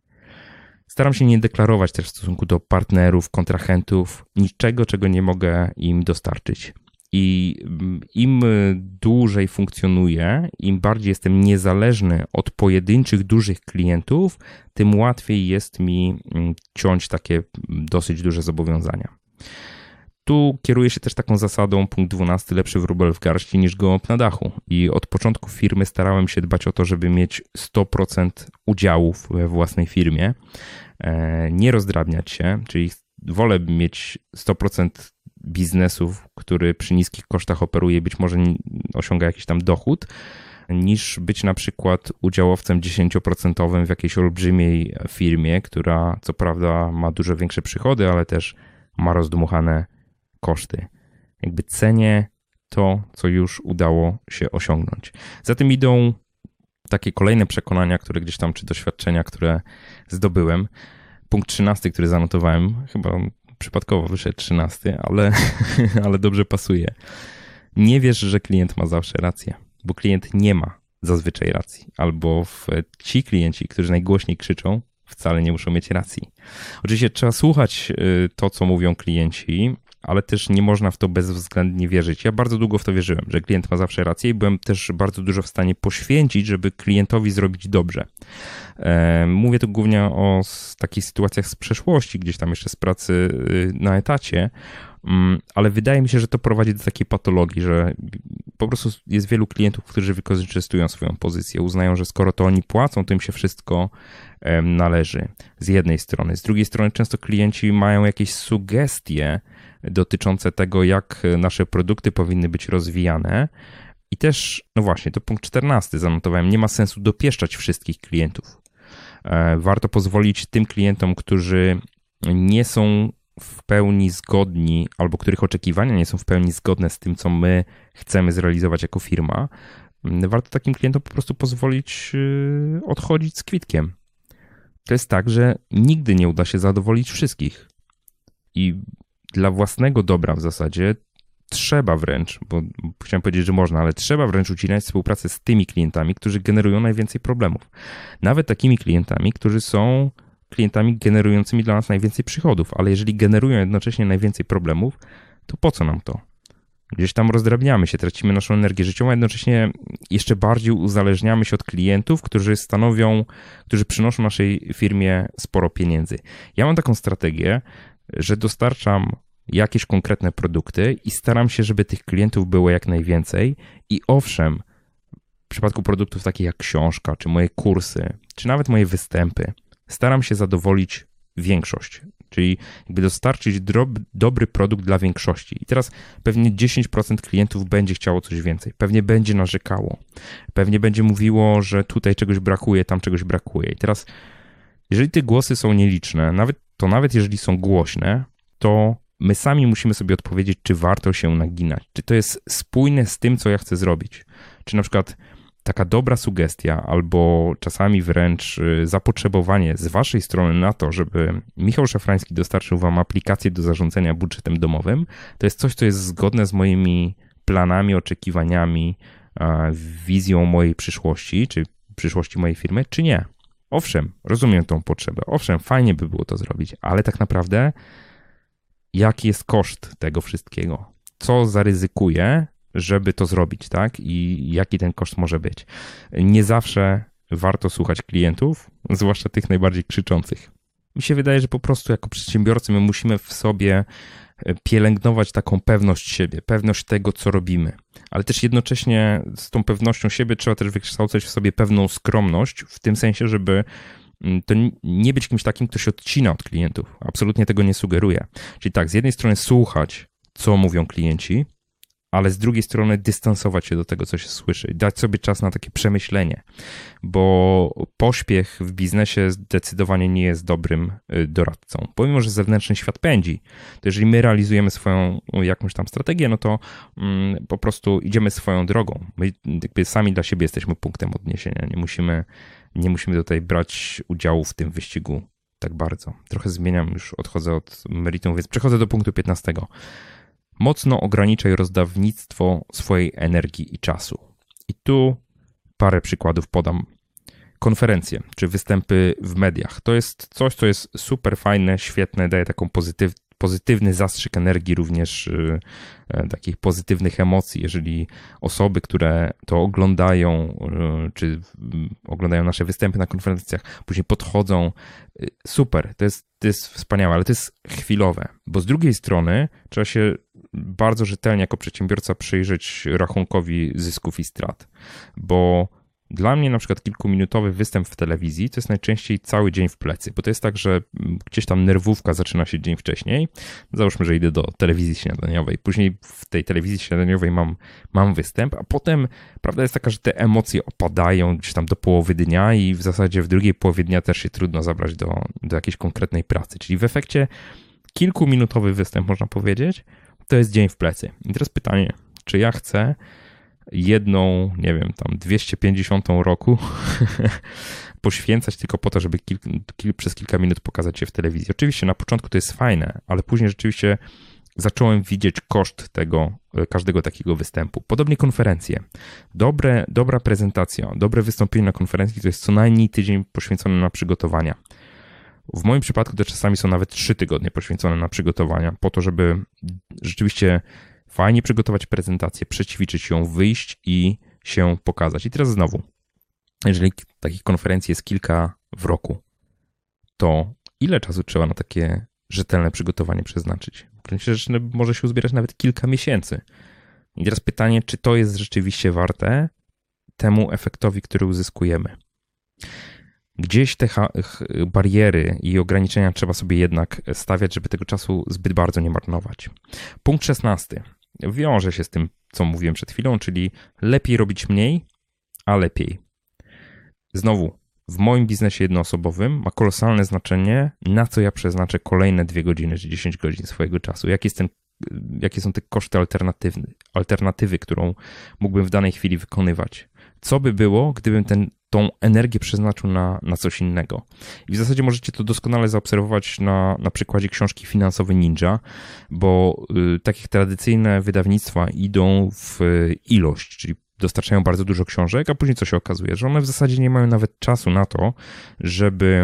Staram się nie deklarować też w stosunku do partnerów, kontrahentów, niczego, czego nie mogę im dostarczyć. I im dłużej funkcjonuję, im bardziej jestem niezależny od pojedynczych, dużych klientów, tym łatwiej jest mi ciąć takie dosyć duże zobowiązania. Tu kieruję się też taką zasadą, punkt dwunasty, lepszy wróbel w garści niż gołąb na dachu. I od początku firmy starałem się dbać o to, żeby mieć sto procent udziałów we własnej firmie, nie rozdrabniać się, czyli wolę mieć sto procent biznesów, który przy niskich kosztach operuje, być może osiąga jakiś tam dochód, niż być na przykład udziałowcem dziesięcioprocentowym w jakiejś olbrzymiej firmie, która co prawda ma dużo większe przychody, ale też ma rozdmuchane koszty. Jakby cenię to, co już udało się osiągnąć. Za tym idą takie kolejne przekonania, które gdzieś tam, czy doświadczenia, które zdobyłem. Punkt trzynasty, który zanotowałem, chyba przypadkowo wyszedł trzynasty, ale, ale dobrze pasuje. Nie wierz, że klient ma zawsze rację, bo klient nie ma zazwyczaj racji. Albo w, ci klienci, którzy najgłośniej krzyczą, wcale nie muszą mieć racji. Oczywiście trzeba słuchać to, co mówią klienci, ale też nie można w to bezwzględnie wierzyć. Ja bardzo długo w to wierzyłem, że klient ma zawsze rację i byłem też bardzo dużo w stanie poświęcić, żeby klientowi zrobić dobrze. Mówię tu głównie o takich sytuacjach z przeszłości, gdzieś tam jeszcze z pracy na etacie, ale wydaje mi się, że to prowadzi do takiej patologii, że po prostu jest wielu klientów, którzy wykorzystują swoją pozycję, uznają, że skoro to oni płacą, to im się wszystko należy z jednej strony. Z drugiej strony często klienci mają jakieś sugestie dotyczące tego, jak nasze produkty powinny być rozwijane. I też, no właśnie, to punkt czternasty zanotowałem, nie ma sensu dopieszczać wszystkich klientów. Warto pozwolić tym klientom, którzy nie są w pełni zgodni, albo których oczekiwania nie są w pełni zgodne z tym, co my chcemy zrealizować jako firma, warto takim klientom po prostu pozwolić odchodzić z kwitkiem. to jest tak, że nigdy nie uda się zadowolić wszystkich. I dla własnego dobra w zasadzie trzeba wręcz, bo chciałem powiedzieć, że można, ale trzeba wręcz ucinać współpracę z tymi klientami, którzy generują najwięcej problemów. Nawet takimi klientami, którzy są klientami generującymi dla nas najwięcej przychodów, ale jeżeli generują jednocześnie najwięcej problemów, to po co nam to? Gdzieś tam rozdrabniamy się, tracimy naszą energię życiową, a jednocześnie jeszcze bardziej uzależniamy się od klientów, którzy stanowią, którzy przynoszą naszej firmie sporo pieniędzy. Ja mam taką strategię, że dostarczam jakieś konkretne produkty i staram się, żeby tych klientów było jak najwięcej i owszem, w przypadku produktów takich jak książka, czy moje kursy, czy nawet moje występy, staram się zadowolić większość, czyli jakby dostarczyć drob, dobry produkt dla większości. I teraz pewnie dziesięć procent klientów będzie chciało coś więcej, pewnie będzie narzekało, pewnie będzie mówiło, że tutaj czegoś brakuje, tam czegoś brakuje. I teraz, jeżeli te głosy są nieliczne, nawet, to nawet jeżeli są głośne, to my sami musimy sobie odpowiedzieć, czy warto się naginać, czy to jest spójne z tym, co ja chcę zrobić. Czy na przykład taka dobra sugestia albo czasami wręcz zapotrzebowanie z waszej strony na to, żeby Michał Szafrański dostarczył wam aplikację do zarządzania budżetem domowym, to jest coś, co jest zgodne z moimi planami, oczekiwaniami, wizją mojej przyszłości, czy przyszłości mojej firmy, czy nie. Owszem, rozumiem tą potrzebę, owszem, fajnie by było to zrobić, ale tak naprawdę jaki jest koszt tego wszystkiego? Co zaryzykuję, żeby to zrobić, tak? I jaki ten koszt może być? Nie zawsze warto słuchać klientów, zwłaszcza tych najbardziej krzyczących. Mi się wydaje, że po prostu jako przedsiębiorcy my musimy w sobie pielęgnować taką pewność siebie, pewność tego, co robimy. Ale też jednocześnie z tą pewnością siebie trzeba też wykształcać w sobie pewną skromność, w tym sensie, żeby to nie być kimś takim, kto się odcina od klientów. Absolutnie tego nie sugeruję. Czyli tak, z jednej strony słuchać, co mówią klienci, ale z drugiej strony dystansować się do tego, co się słyszy. Dać sobie czas na takie przemyślenie, bo pośpiech w biznesie zdecydowanie nie jest dobrym doradcą. Pomimo, że zewnętrzny świat pędzi, to jeżeli my realizujemy swoją jakąś tam strategię, no to mm, po prostu idziemy swoją drogą. My jakby sami dla siebie jesteśmy punktem odniesienia. Nie musimy, nie musimy tutaj brać udziału w tym wyścigu tak bardzo. Trochę zmieniam, już odchodzę od meritum, więc przechodzę do punktu piętnastego. Mocno ograniczaj rozdawnictwo swojej energii i czasu. I tu parę przykładów podam. Konferencje czy występy w mediach. To jest coś, co jest super fajne, świetne, daje taką pozytyw, pozytywny zastrzyk energii, również y, y, takich pozytywnych emocji. Jeżeli osoby, które to oglądają, y, czy y, oglądają nasze występy na konferencjach, później podchodzą, y, super, to jest, to jest wspaniałe, ale to jest chwilowe, bo z drugiej strony trzeba się bardzo rzetelnie jako przedsiębiorca przyjrzeć rachunkowi zysków i strat, bo dla mnie na przykład kilkuminutowy występ w telewizji to jest najczęściej cały dzień w plecy, bo to jest tak, że gdzieś tam nerwówka zaczyna się dzień wcześniej. Załóżmy, że idę do telewizji śniadaniowej, później w tej telewizji śniadaniowej mam, mam występ, a potem prawda jest taka, że te emocje opadają gdzieś tam do połowy dnia i w zasadzie w drugiej połowie dnia też się trudno zabrać do, do jakiejś konkretnej pracy, czyli w efekcie kilkuminutowy występ, można powiedzieć, to jest dzień w plecy. I teraz pytanie, czy ja chcę jedną, nie wiem, tam dwieście pięćdziesiątą roku poświęcać tylko po to, żeby kil, kil, przez kilka minut pokazać się w telewizji. Oczywiście na początku to jest fajne, ale później rzeczywiście zacząłem widzieć koszt tego, każdego takiego występu. Podobnie konferencje. Dobre, dobra prezentacja, dobre wystąpienie na konferencji to jest co najmniej tydzień poświęcony na przygotowania. W moim przypadku to czasami są nawet trzy tygodnie poświęcone na przygotowania, po to, żeby rzeczywiście fajnie przygotować prezentację, przećwiczyć ją, wyjść i się pokazać. I teraz znowu, jeżeli takich konferencji jest kilka w roku, to ile czasu trzeba na takie rzetelne przygotowanie przeznaczyć? Myślę, że może się uzbierać nawet kilka miesięcy. I teraz pytanie, czy to jest rzeczywiście warte temu efektowi, który uzyskujemy? Gdzieś te bariery i ograniczenia trzeba sobie jednak stawiać, żeby tego czasu zbyt bardzo nie marnować. Punkt szesnasty. Wiąże się z tym, co mówiłem przed chwilą, czyli lepiej robić mniej, a lepiej. Znowu, w moim biznesie jednoosobowym ma kolosalne znaczenie, na co ja przeznaczę kolejne dwie godziny czy dziesięć godzin swojego czasu. Jaki jest ten, jakie są te koszty alternatywne, alternatywy, którą mógłbym w danej chwili wykonywać. Co by było, gdybym ten tą energię przeznaczył na, na coś innego. I w zasadzie możecie to doskonale zaobserwować na, na przykładzie książki Finansowy Ninja, bo y, takie tradycyjne wydawnictwa idą w ilość, czyli dostarczają bardzo dużo książek, a później co się okazuje, że one w zasadzie nie mają nawet czasu na to, żeby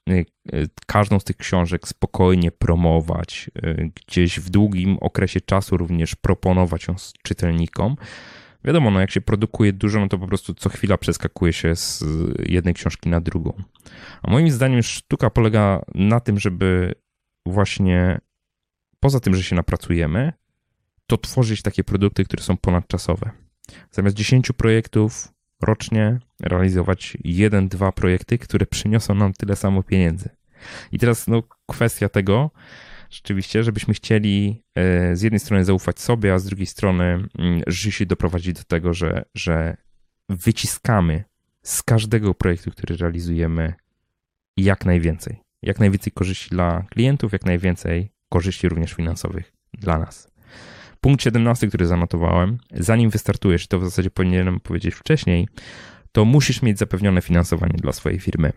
każdą z tych książek spokojnie promować, gdzieś w długim okresie czasu również proponować ją czytelnikom. Wiadomo, no jak się produkuje dużo, no to po prostu co chwila przeskakuje się z jednej książki na drugą. A moim zdaniem sztuka polega na tym, żeby właśnie poza tym, że się napracujemy, to tworzyć takie produkty, które są ponadczasowe. Zamiast dziesięciu projektów rocznie realizować jeden, dwa projekty, które przyniosą nam tyle samo pieniędzy. I teraz no, kwestia tego, rzeczywiście, żebyśmy chcieli z jednej strony zaufać sobie, a z drugiej strony życie doprowadzić do tego, że, że wyciskamy z każdego projektu, który realizujemy jak najwięcej. Jak najwięcej korzyści dla klientów, jak najwięcej korzyści również finansowych dla nas. Punkt siedemnasty, który zanotowałem, zanim wystartujesz, to w zasadzie powinienem powiedzieć wcześniej, to musisz mieć zapewnione finansowanie dla swojej firmy.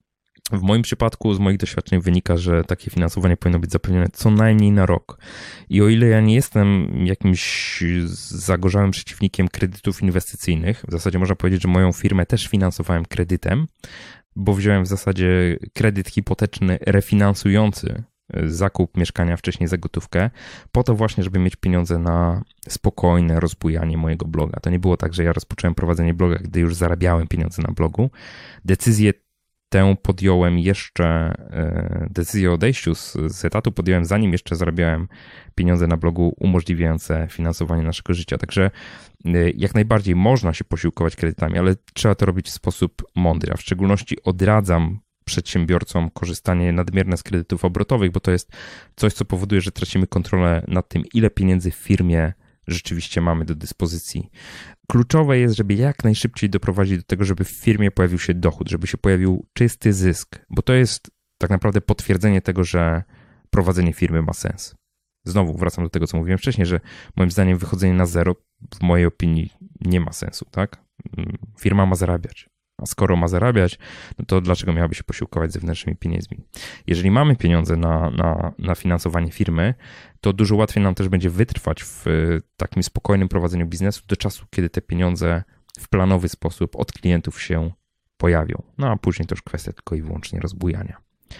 W moim przypadku z moich doświadczeń wynika, że takie finansowanie powinno być zapewnione co najmniej na rok. I o ile ja nie jestem jakimś zagorzałym przeciwnikiem kredytów inwestycyjnych, w zasadzie można powiedzieć, że moją firmę też finansowałem kredytem, bo wziąłem w zasadzie kredyt hipoteczny refinansujący zakup mieszkania wcześniej za gotówkę, po to właśnie, żeby mieć pieniądze na spokojne rozbujanie mojego bloga. To nie było tak, że ja rozpocząłem prowadzenie bloga, gdy już zarabiałem pieniądze na blogu. Decyzję tę podjąłem jeszcze, decyzję o odejściu z, z etatu podjąłem zanim jeszcze zarabiałem pieniądze na blogu umożliwiające finansowanie naszego życia. Także jak najbardziej można się posiłkować kredytami, ale trzeba to robić w sposób mądry, a w szczególności odradzam przedsiębiorcom korzystanie nadmierne z kredytów obrotowych, bo to jest coś, co powoduje, że tracimy kontrolę nad tym, ile pieniędzy w firmie rzeczywiście mamy do dyspozycji. Kluczowe jest, żeby jak najszybciej doprowadzić do tego, żeby w firmie pojawił się dochód, żeby się pojawił czysty zysk, bo to jest tak naprawdę potwierdzenie tego, że prowadzenie firmy ma sens. Znowu wracam do tego, co mówiłem wcześniej, że moim zdaniem wychodzenie na zero w mojej opinii nie ma sensu, tak? Firma ma zarabiać. A skoro ma zarabiać, no to dlaczego miałaby się posiłkować zewnętrznymi pieniędzmi? Jeżeli mamy pieniądze na, na, na finansowanie firmy, to dużo łatwiej nam też będzie wytrwać w takim spokojnym prowadzeniu biznesu do czasu, kiedy te pieniądze w planowy sposób od klientów się pojawią. No a później to już kwestia tylko i wyłącznie rozbujania.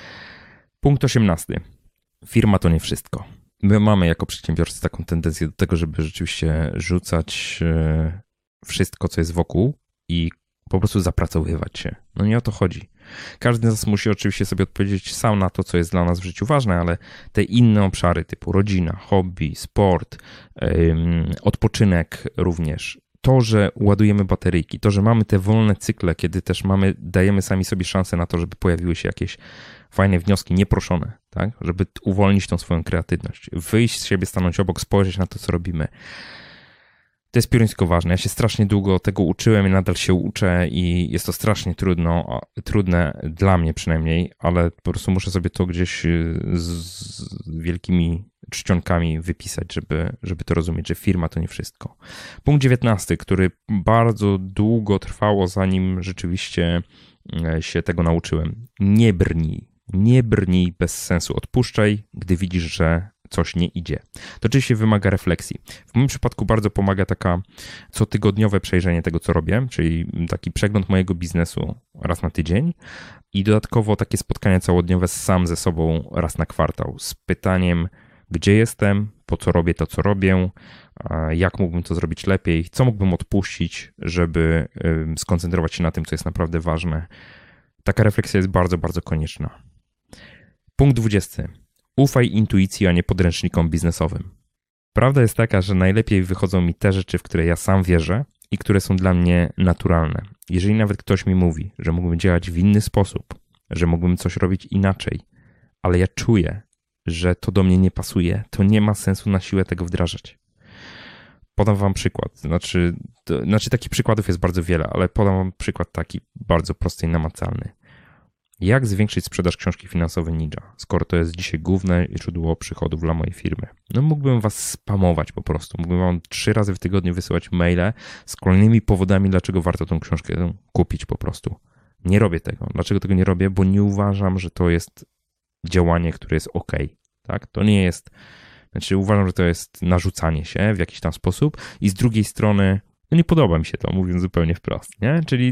Punkt osiemnasty. Firma to nie wszystko. My mamy jako przedsiębiorcy taką tendencję do tego, żeby rzeczywiście rzucać wszystko, co jest wokół i po prostu zapracowywać się. No nie o to chodzi. Każdy z nas musi oczywiście sobie odpowiedzieć sam na to, co jest dla nas w życiu ważne, ale te inne obszary typu rodzina, hobby, sport, ym, odpoczynek również, to, że ładujemy bateryjki, to, że mamy te wolne cykle, kiedy też mamy, dajemy sami sobie szansę na to, żeby pojawiły się jakieś fajne wnioski nieproszone, tak? Żeby uwolnić tą swoją kreatywność, wyjść z siebie, stanąć obok, spojrzeć na to, co robimy. To jest pioruńsko ważne. Ja się strasznie długo tego uczyłem i nadal się uczę i jest to strasznie trudno, trudne dla mnie przynajmniej, ale po prostu muszę sobie to gdzieś z wielkimi czcionkami wypisać, żeby, żeby to rozumieć, że firma to nie wszystko. Punkt dziewiętnasty, który bardzo długo trwało, zanim rzeczywiście się tego nauczyłem. Nie brnij. Nie brnij bez sensu. Odpuszczaj, gdy widzisz, że coś nie idzie. To oczywiście wymaga refleksji. W moim przypadku bardzo pomaga taka cotygodniowe przejrzenie tego, co robię, czyli taki przegląd mojego biznesu raz na tydzień i dodatkowo takie spotkania całodniowe sam ze sobą raz na kwartał z pytaniem, gdzie jestem, po co robię to, co robię, jak mógłbym to zrobić lepiej, co mógłbym odpuścić, żeby skoncentrować się na tym, co jest naprawdę ważne. Taka refleksja jest bardzo, bardzo konieczna. Punkt dwudziesty. Ufaj intuicji, a nie podręcznikom biznesowym. Prawda jest taka, że najlepiej wychodzą mi te rzeczy, w które ja sam wierzę i które są dla mnie naturalne. Jeżeli nawet ktoś mi mówi, że mógłbym działać w inny sposób, że mógłbym coś robić inaczej, ale ja czuję, że to do mnie nie pasuje, to nie ma sensu na siłę tego wdrażać. Podam wam przykład. Znaczy, to, znaczy takich przykładów jest bardzo wiele, ale podam wam przykład taki bardzo prosty i namacalny. Jak zwiększyć sprzedaż książki finansowej Ninja, skoro to jest dzisiaj główne źródło przychodów dla mojej firmy? No mógłbym was spamować po prostu. Mógłbym wam trzy razy w tygodniu wysyłać maile z kolejnymi powodami, dlaczego warto tą książkę kupić po prostu. Nie robię tego. Dlaczego tego nie robię? Bo nie uważam, że to jest działanie, które jest ok. Tak? To nie jest... Znaczy uważam, że to jest narzucanie się w jakiś tam sposób i z drugiej strony no nie podoba mi się to, mówiąc zupełnie wprost, nie? Czyli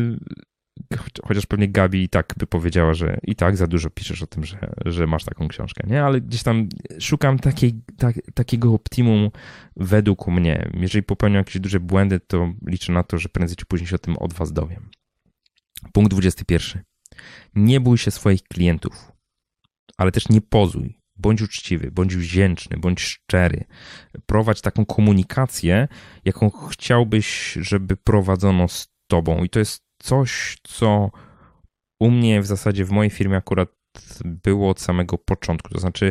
yy, chociaż pewnie Gabi i tak by powiedziała, że i tak za dużo piszesz o tym, że, że masz taką książkę, nie? Ale gdzieś tam szukam takiej, tak, takiego optimum według mnie. Jeżeli popełniam jakieś duże błędy, to liczę na to, że prędzej czy później się o tym od was dowiem. Punkt dwudziesty pierwszy. Nie bój się swoich klientów, ale też nie pozuj. Bądź uczciwy, bądź wdzięczny, bądź szczery. Prowadź taką komunikację, jaką chciałbyś, żeby prowadzono z tobą. I to jest coś, co u mnie w zasadzie w mojej firmie akurat było od samego początku. To znaczy,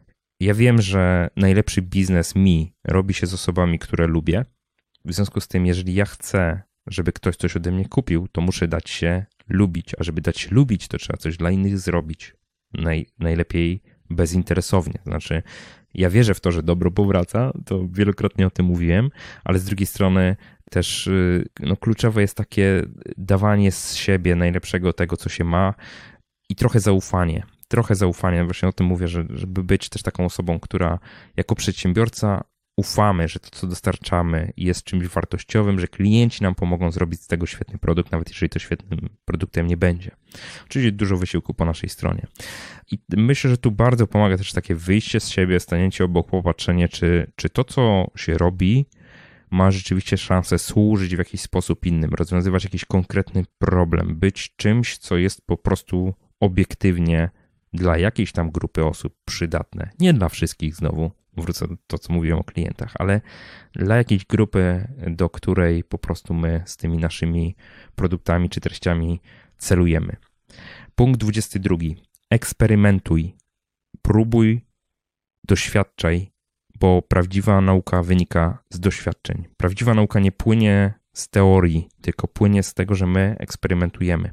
ja wiem, że najlepszy biznes mi robi się z osobami, które lubię. W związku z tym, jeżeli ja chcę, żeby ktoś coś ode mnie kupił, to muszę dać się lubić. A żeby dać się lubić, to trzeba coś dla innych zrobić. Naj, najlepiej bezinteresownie. To znaczy, ja wierzę w to, że dobro powraca, to wielokrotnie o tym mówiłem, ale z drugiej strony też no, kluczowe jest takie dawanie z siebie najlepszego tego, co się ma i trochę zaufanie. Trochę zaufanie, właśnie o tym mówię, że, żeby być też taką osobą, która jako przedsiębiorca ufamy, że to, co dostarczamy, jest czymś wartościowym, że klienci nam pomogą zrobić z tego świetny produkt, nawet jeżeli to świetnym produktem nie będzie. Oczywiście dużo wysiłku po naszej stronie. I myślę, że tu bardzo pomaga też takie wyjście z siebie, stanięcie obok, popatrzenie, czy, czy to, co się robi, ma rzeczywiście szansę służyć w jakiś sposób innym, rozwiązywać jakiś konkretny problem, być czymś, co jest po prostu obiektywnie dla jakiejś tam grupy osób przydatne. Nie dla wszystkich znowu, wrócę do to, co mówiłem o klientach, ale dla jakiejś grupy, do której po prostu my z tymi naszymi produktami czy treściami celujemy. Punkt dwudziesty drugi. Eksperymentuj, próbuj, doświadczaj, bo prawdziwa nauka wynika z doświadczeń. Prawdziwa nauka nie płynie z teorii, tylko płynie z tego, że my eksperymentujemy.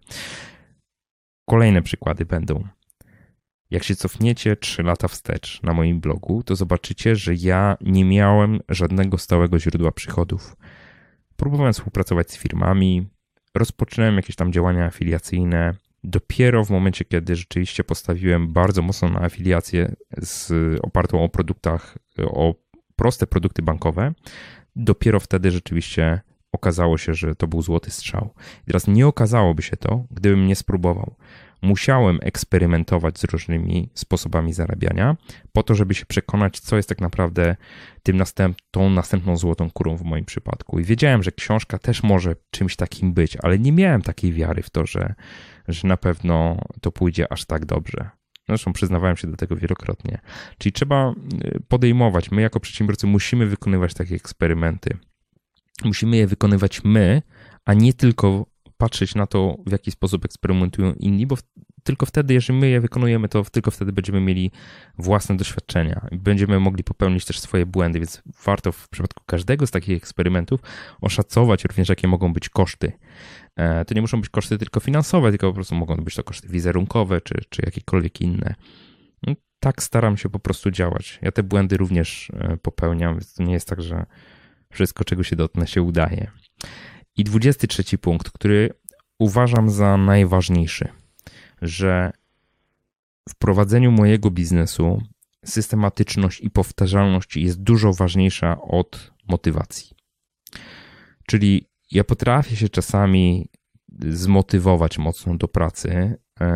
Kolejne przykłady będą. Jak się cofniecie trzy lata wstecz na moim blogu, to zobaczycie, że ja nie miałem żadnego stałego źródła przychodów. Próbowałem współpracować z firmami, rozpoczynałem jakieś tam działania afiliacyjne. Dopiero w momencie, kiedy rzeczywiście postawiłem bardzo mocno na afiliację z, opartą o produktach, o proste produkty bankowe, dopiero wtedy rzeczywiście okazało się, że to był złoty strzał. I teraz nie okazałoby się to, gdybym nie spróbował. Musiałem eksperymentować z różnymi sposobami zarabiania po to, żeby się przekonać, co jest tak naprawdę tym następ, tą następną złotą kurą w moim przypadku. I wiedziałem, że książka też może czymś takim być, ale nie miałem takiej wiary w to, że, że na pewno to pójdzie aż tak dobrze. Zresztą przyznawałem się do tego wielokrotnie. Czyli trzeba podejmować, my jako przedsiębiorcy musimy wykonywać takie eksperymenty. Musimy je wykonywać my, a nie tylko patrzeć na to, w jaki sposób eksperymentują inni, bo w, tylko wtedy, jeżeli my je wykonujemy, to tylko wtedy będziemy mieli własne doświadczenia i będziemy mogli popełnić też swoje błędy, więc warto w przypadku każdego z takich eksperymentów oszacować również, jakie mogą być koszty. E, to nie muszą być koszty tylko finansowe, tylko po prostu mogą być to koszty wizerunkowe, czy, czy jakiekolwiek inne. No, tak staram się po prostu działać. Ja te błędy również popełniam, więc to nie jest tak, że wszystko, czego się dotknę, się udaje. I dwudziesty trzeci punkt, który uważam za najważniejszy, że w prowadzeniu mojego biznesu systematyczność i powtarzalność jest dużo ważniejsza od motywacji. Czyli ja potrafię się czasami zmotywować mocno do pracy,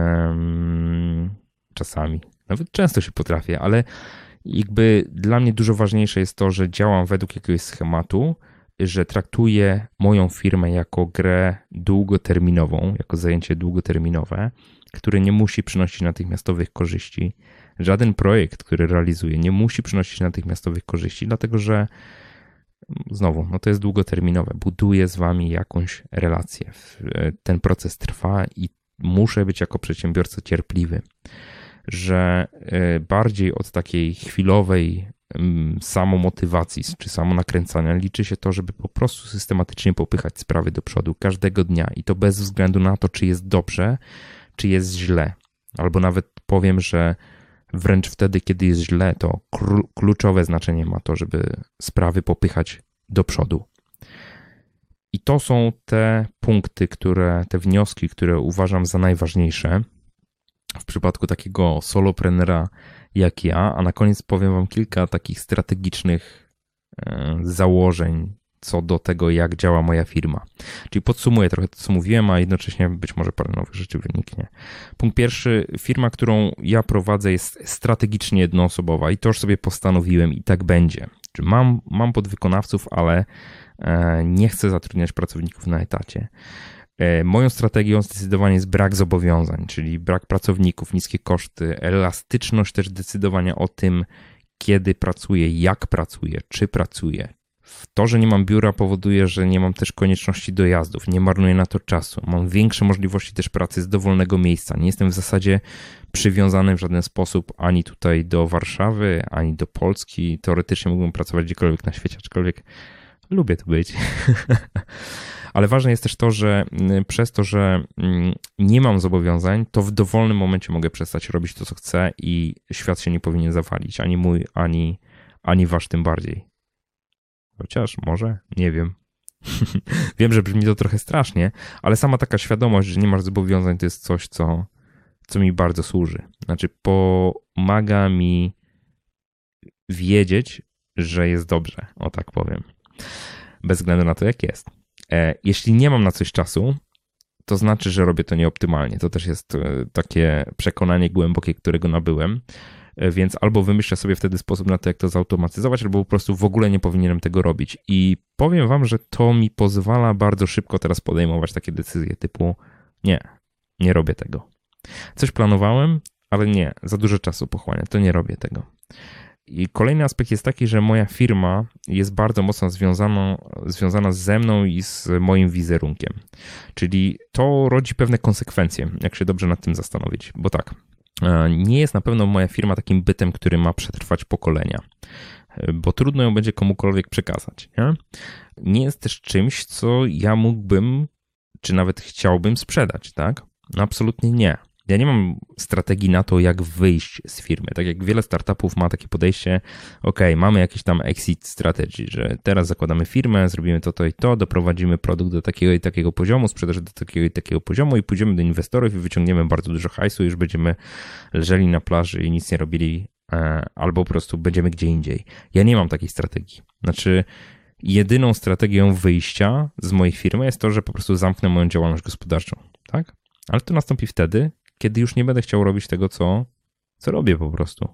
um, czasami, nawet często się potrafię, ale jakby dla mnie dużo ważniejsze jest to, że działam według jakiegoś schematu, że traktuję moją firmę jako grę długoterminową, jako zajęcie długoterminowe, które nie musi przynosić natychmiastowych korzyści. Żaden projekt, który realizuję, nie musi przynosić natychmiastowych korzyści, dlatego że znowu, no to jest długoterminowe. Buduję z wami jakąś relację. Ten proces trwa i muszę być jako przedsiębiorca cierpliwy, że bardziej od takiej chwilowej samomotywacji czy samonakręcania liczy się to, żeby po prostu systematycznie popychać sprawy do przodu każdego dnia i to bez względu na to, czy jest dobrze, czy jest źle. Albo nawet powiem, że wręcz wtedy, kiedy jest źle, to kluczowe znaczenie ma to, żeby sprawy popychać do przodu. I to są te punkty, które, te wnioski, które uważam za najważniejsze w przypadku takiego soloprenera jak ja, a na koniec powiem wam kilka takich strategicznych założeń co do tego, jak działa moja firma. Czyli podsumuję trochę to, co mówiłem, a jednocześnie być może parę nowych rzeczy wyniknie. Punkt pierwszy, firma, którą ja prowadzę, jest strategicznie jednoosobowa i to już sobie postanowiłem i tak będzie. Czyli mam, mam podwykonawców, ale nie chcę zatrudniać pracowników na etacie. Moją strategią zdecydowanie jest brak zobowiązań, czyli brak pracowników, niskie koszty, elastyczność też decydowania o tym, kiedy pracuję, jak pracuję, czy pracuję. To, że nie mam biura, powoduje, że nie mam też konieczności dojazdów, nie marnuję na to czasu. Mam większe możliwości też pracy z dowolnego miejsca. Nie jestem w zasadzie przywiązany w żaden sposób ani tutaj do Warszawy, ani do Polski. Teoretycznie mógłbym pracować gdziekolwiek na świecie, aczkolwiek lubię tu być. Ale ważne jest też to, że przez to, że nie mam zobowiązań, to w dowolnym momencie mogę przestać robić to, co chcę i świat się nie powinien zawalić. Ani mój, ani, ani wasz tym bardziej. Chociaż może, nie wiem. Wiem, że brzmi to trochę strasznie, ale sama taka świadomość, że nie masz zobowiązań, to jest coś, co, co mi bardzo służy. Znaczy pomaga mi wiedzieć, że jest dobrze, o tak powiem. Bez względu na to, jak jest. Jeśli nie mam na coś czasu, to znaczy, że robię to nieoptymalnie. To też jest takie przekonanie głębokie, którego nabyłem. Więc albo wymyślę sobie wtedy sposób na to, jak to zautomatyzować, albo po prostu w ogóle nie powinienem tego robić. I powiem wam, że to mi pozwala bardzo szybko teraz podejmować takie decyzje typu nie, nie robię tego. Coś planowałem, ale nie, za dużo czasu pochłania, to nie robię tego. I kolejny aspekt jest taki, że moja firma jest bardzo mocno związana, związana ze mną i z moim wizerunkiem. Czyli to rodzi pewne konsekwencje, jak się dobrze nad tym zastanowić. Bo tak, nie jest na pewno moja firma takim bytem, który ma przetrwać pokolenia, bo trudno ją będzie komukolwiek przekazać. Nie? Nie jest też czymś, co ja mógłbym, czy nawet chciałbym sprzedać, tak? No absolutnie nie. Ja nie mam strategii na to, jak wyjść z firmy. Tak jak wiele startupów ma takie podejście, ok, mamy jakiś tam exit strategy, że teraz zakładamy firmę, zrobimy to, to i to, doprowadzimy produkt do takiego i takiego poziomu, sprzedaż do takiego i takiego poziomu i pójdziemy do inwestorów i wyciągniemy bardzo dużo hajsu, już będziemy leżeli na plaży i nic nie robili, albo po prostu będziemy gdzie indziej. Ja nie mam takiej strategii. Znaczy, jedyną strategią wyjścia z mojej firmy jest to, że po prostu zamknę moją działalność gospodarczą, tak? Ale to nastąpi wtedy, kiedy już nie będę chciał robić tego, co, co robię po prostu.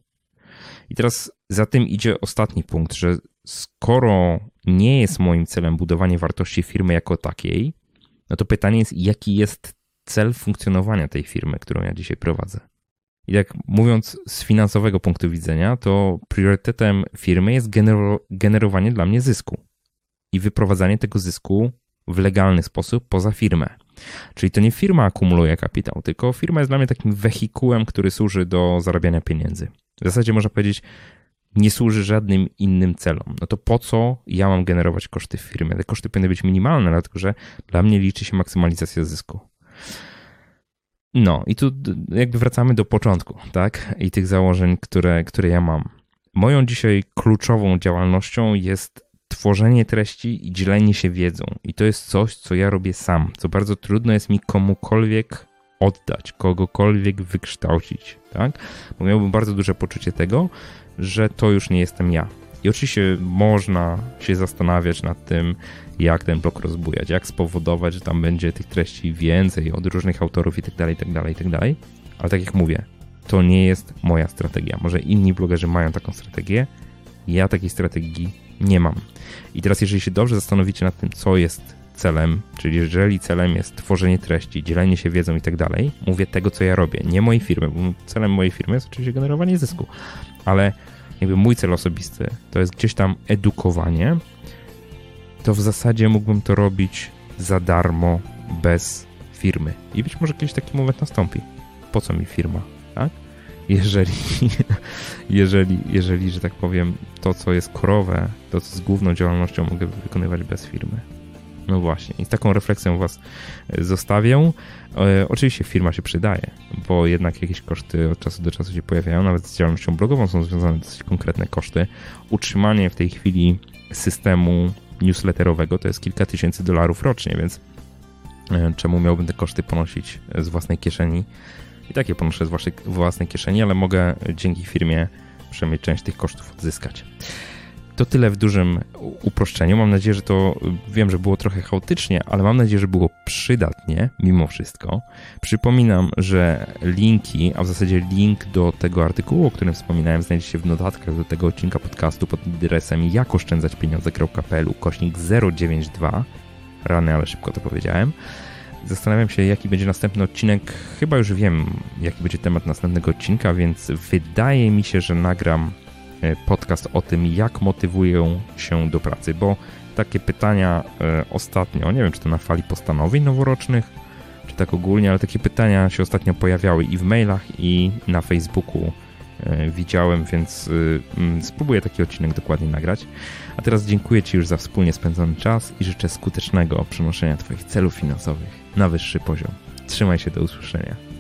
I teraz za tym idzie ostatni punkt, że skoro nie jest moim celem budowanie wartości firmy jako takiej, no to pytanie jest, jaki jest cel funkcjonowania tej firmy, którą ja dzisiaj prowadzę. I tak mówiąc z finansowego punktu widzenia, to priorytetem firmy jest genero- generowanie dla mnie zysku i wyprowadzanie tego zysku w legalny sposób poza firmę. Czyli to nie firma akumuluje kapitał, tylko firma jest dla mnie takim wehikułem, który służy do zarabiania pieniędzy. W zasadzie można powiedzieć, nie służy żadnym innym celom. No to po co ja mam generować koszty w firmie? Te koszty powinny być minimalne, dlatego że dla mnie liczy się maksymalizacja zysku. No i tu jakby wracamy do początku, tak? I tych założeń, które, które ja mam. Moją dzisiaj kluczową działalnością jest tworzenie treści i dzielenie się wiedzą. I to jest coś, co ja robię sam, co bardzo trudno jest mi komukolwiek oddać, kogokolwiek wykształcić, tak? Bo miałbym bardzo duże poczucie tego, że to już nie jestem ja. I oczywiście można się zastanawiać nad tym, jak ten blog rozbujać, jak spowodować, że tam będzie tych treści więcej od różnych autorów i tak dalej, i tak dalej, i tak dalej. Ale tak jak mówię, to nie jest moja strategia. Może inni blogerzy mają taką strategię, ja takiej strategii nie mam. I teraz jeżeli się dobrze zastanowicie nad tym, co jest celem, czyli jeżeli celem jest tworzenie treści, dzielenie się wiedzą i tak dalej, mówię tego, co ja robię, nie mojej firmy, bo celem mojej firmy jest oczywiście generowanie zysku, ale jakby mój cel osobisty to jest gdzieś tam edukowanie, to w zasadzie mógłbym to robić za darmo, bez firmy. I być może kiedyś taki moment nastąpi. Po co mi firma, tak? Jeżeli, jeżeli, jeżeli, że tak powiem, to, co jest korowe, to, co z główną działalnością mogę wykonywać bez firmy. No właśnie, i z taką refleksją was zostawię. E, oczywiście firma się przydaje, bo jednak jakieś koszty od czasu do czasu się pojawiają, nawet z działalnością blogową są związane dosyć konkretne koszty. Utrzymanie w tej chwili systemu newsletterowego to jest kilka tysięcy dolarów rocznie, więc e, czemu miałbym te koszty ponosić z własnej kieszeni? I tak je ponoszę z waszej, własnej kieszeni, ale mogę dzięki firmie przynajmniej część tych kosztów odzyskać. To tyle w dużym uproszczeniu. Mam nadzieję, że to, wiem, że było trochę chaotycznie, ale mam nadzieję, że było przydatnie mimo wszystko. Przypominam, że linki, a w zasadzie link do tego artykułu, o którym wspominałem, znajdzie się w notatkach do tego odcinka podcastu pod adresem jakoszczędzaćpieniądze.pl ukośnik zero dziewięć dwa. Rany, ale szybko to powiedziałem. Zastanawiam się, jaki będzie następny odcinek. Chyba już wiem, jaki będzie temat następnego odcinka, więc wydaje mi się, że nagram podcast o tym, jak motywuję się do pracy, bo takie pytania e, ostatnio, nie wiem, czy to na fali postanowień noworocznych, czy tak ogólnie, ale takie pytania się ostatnio pojawiały i w mailach, i na Facebooku e, widziałem, więc e, spróbuję taki odcinek dokładnie nagrać. A teraz dziękuję Ci już za wspólnie spędzony czas i życzę skutecznego przenoszenia Twoich celów finansowych na wyższy poziom. Trzymaj się, do usłyszenia.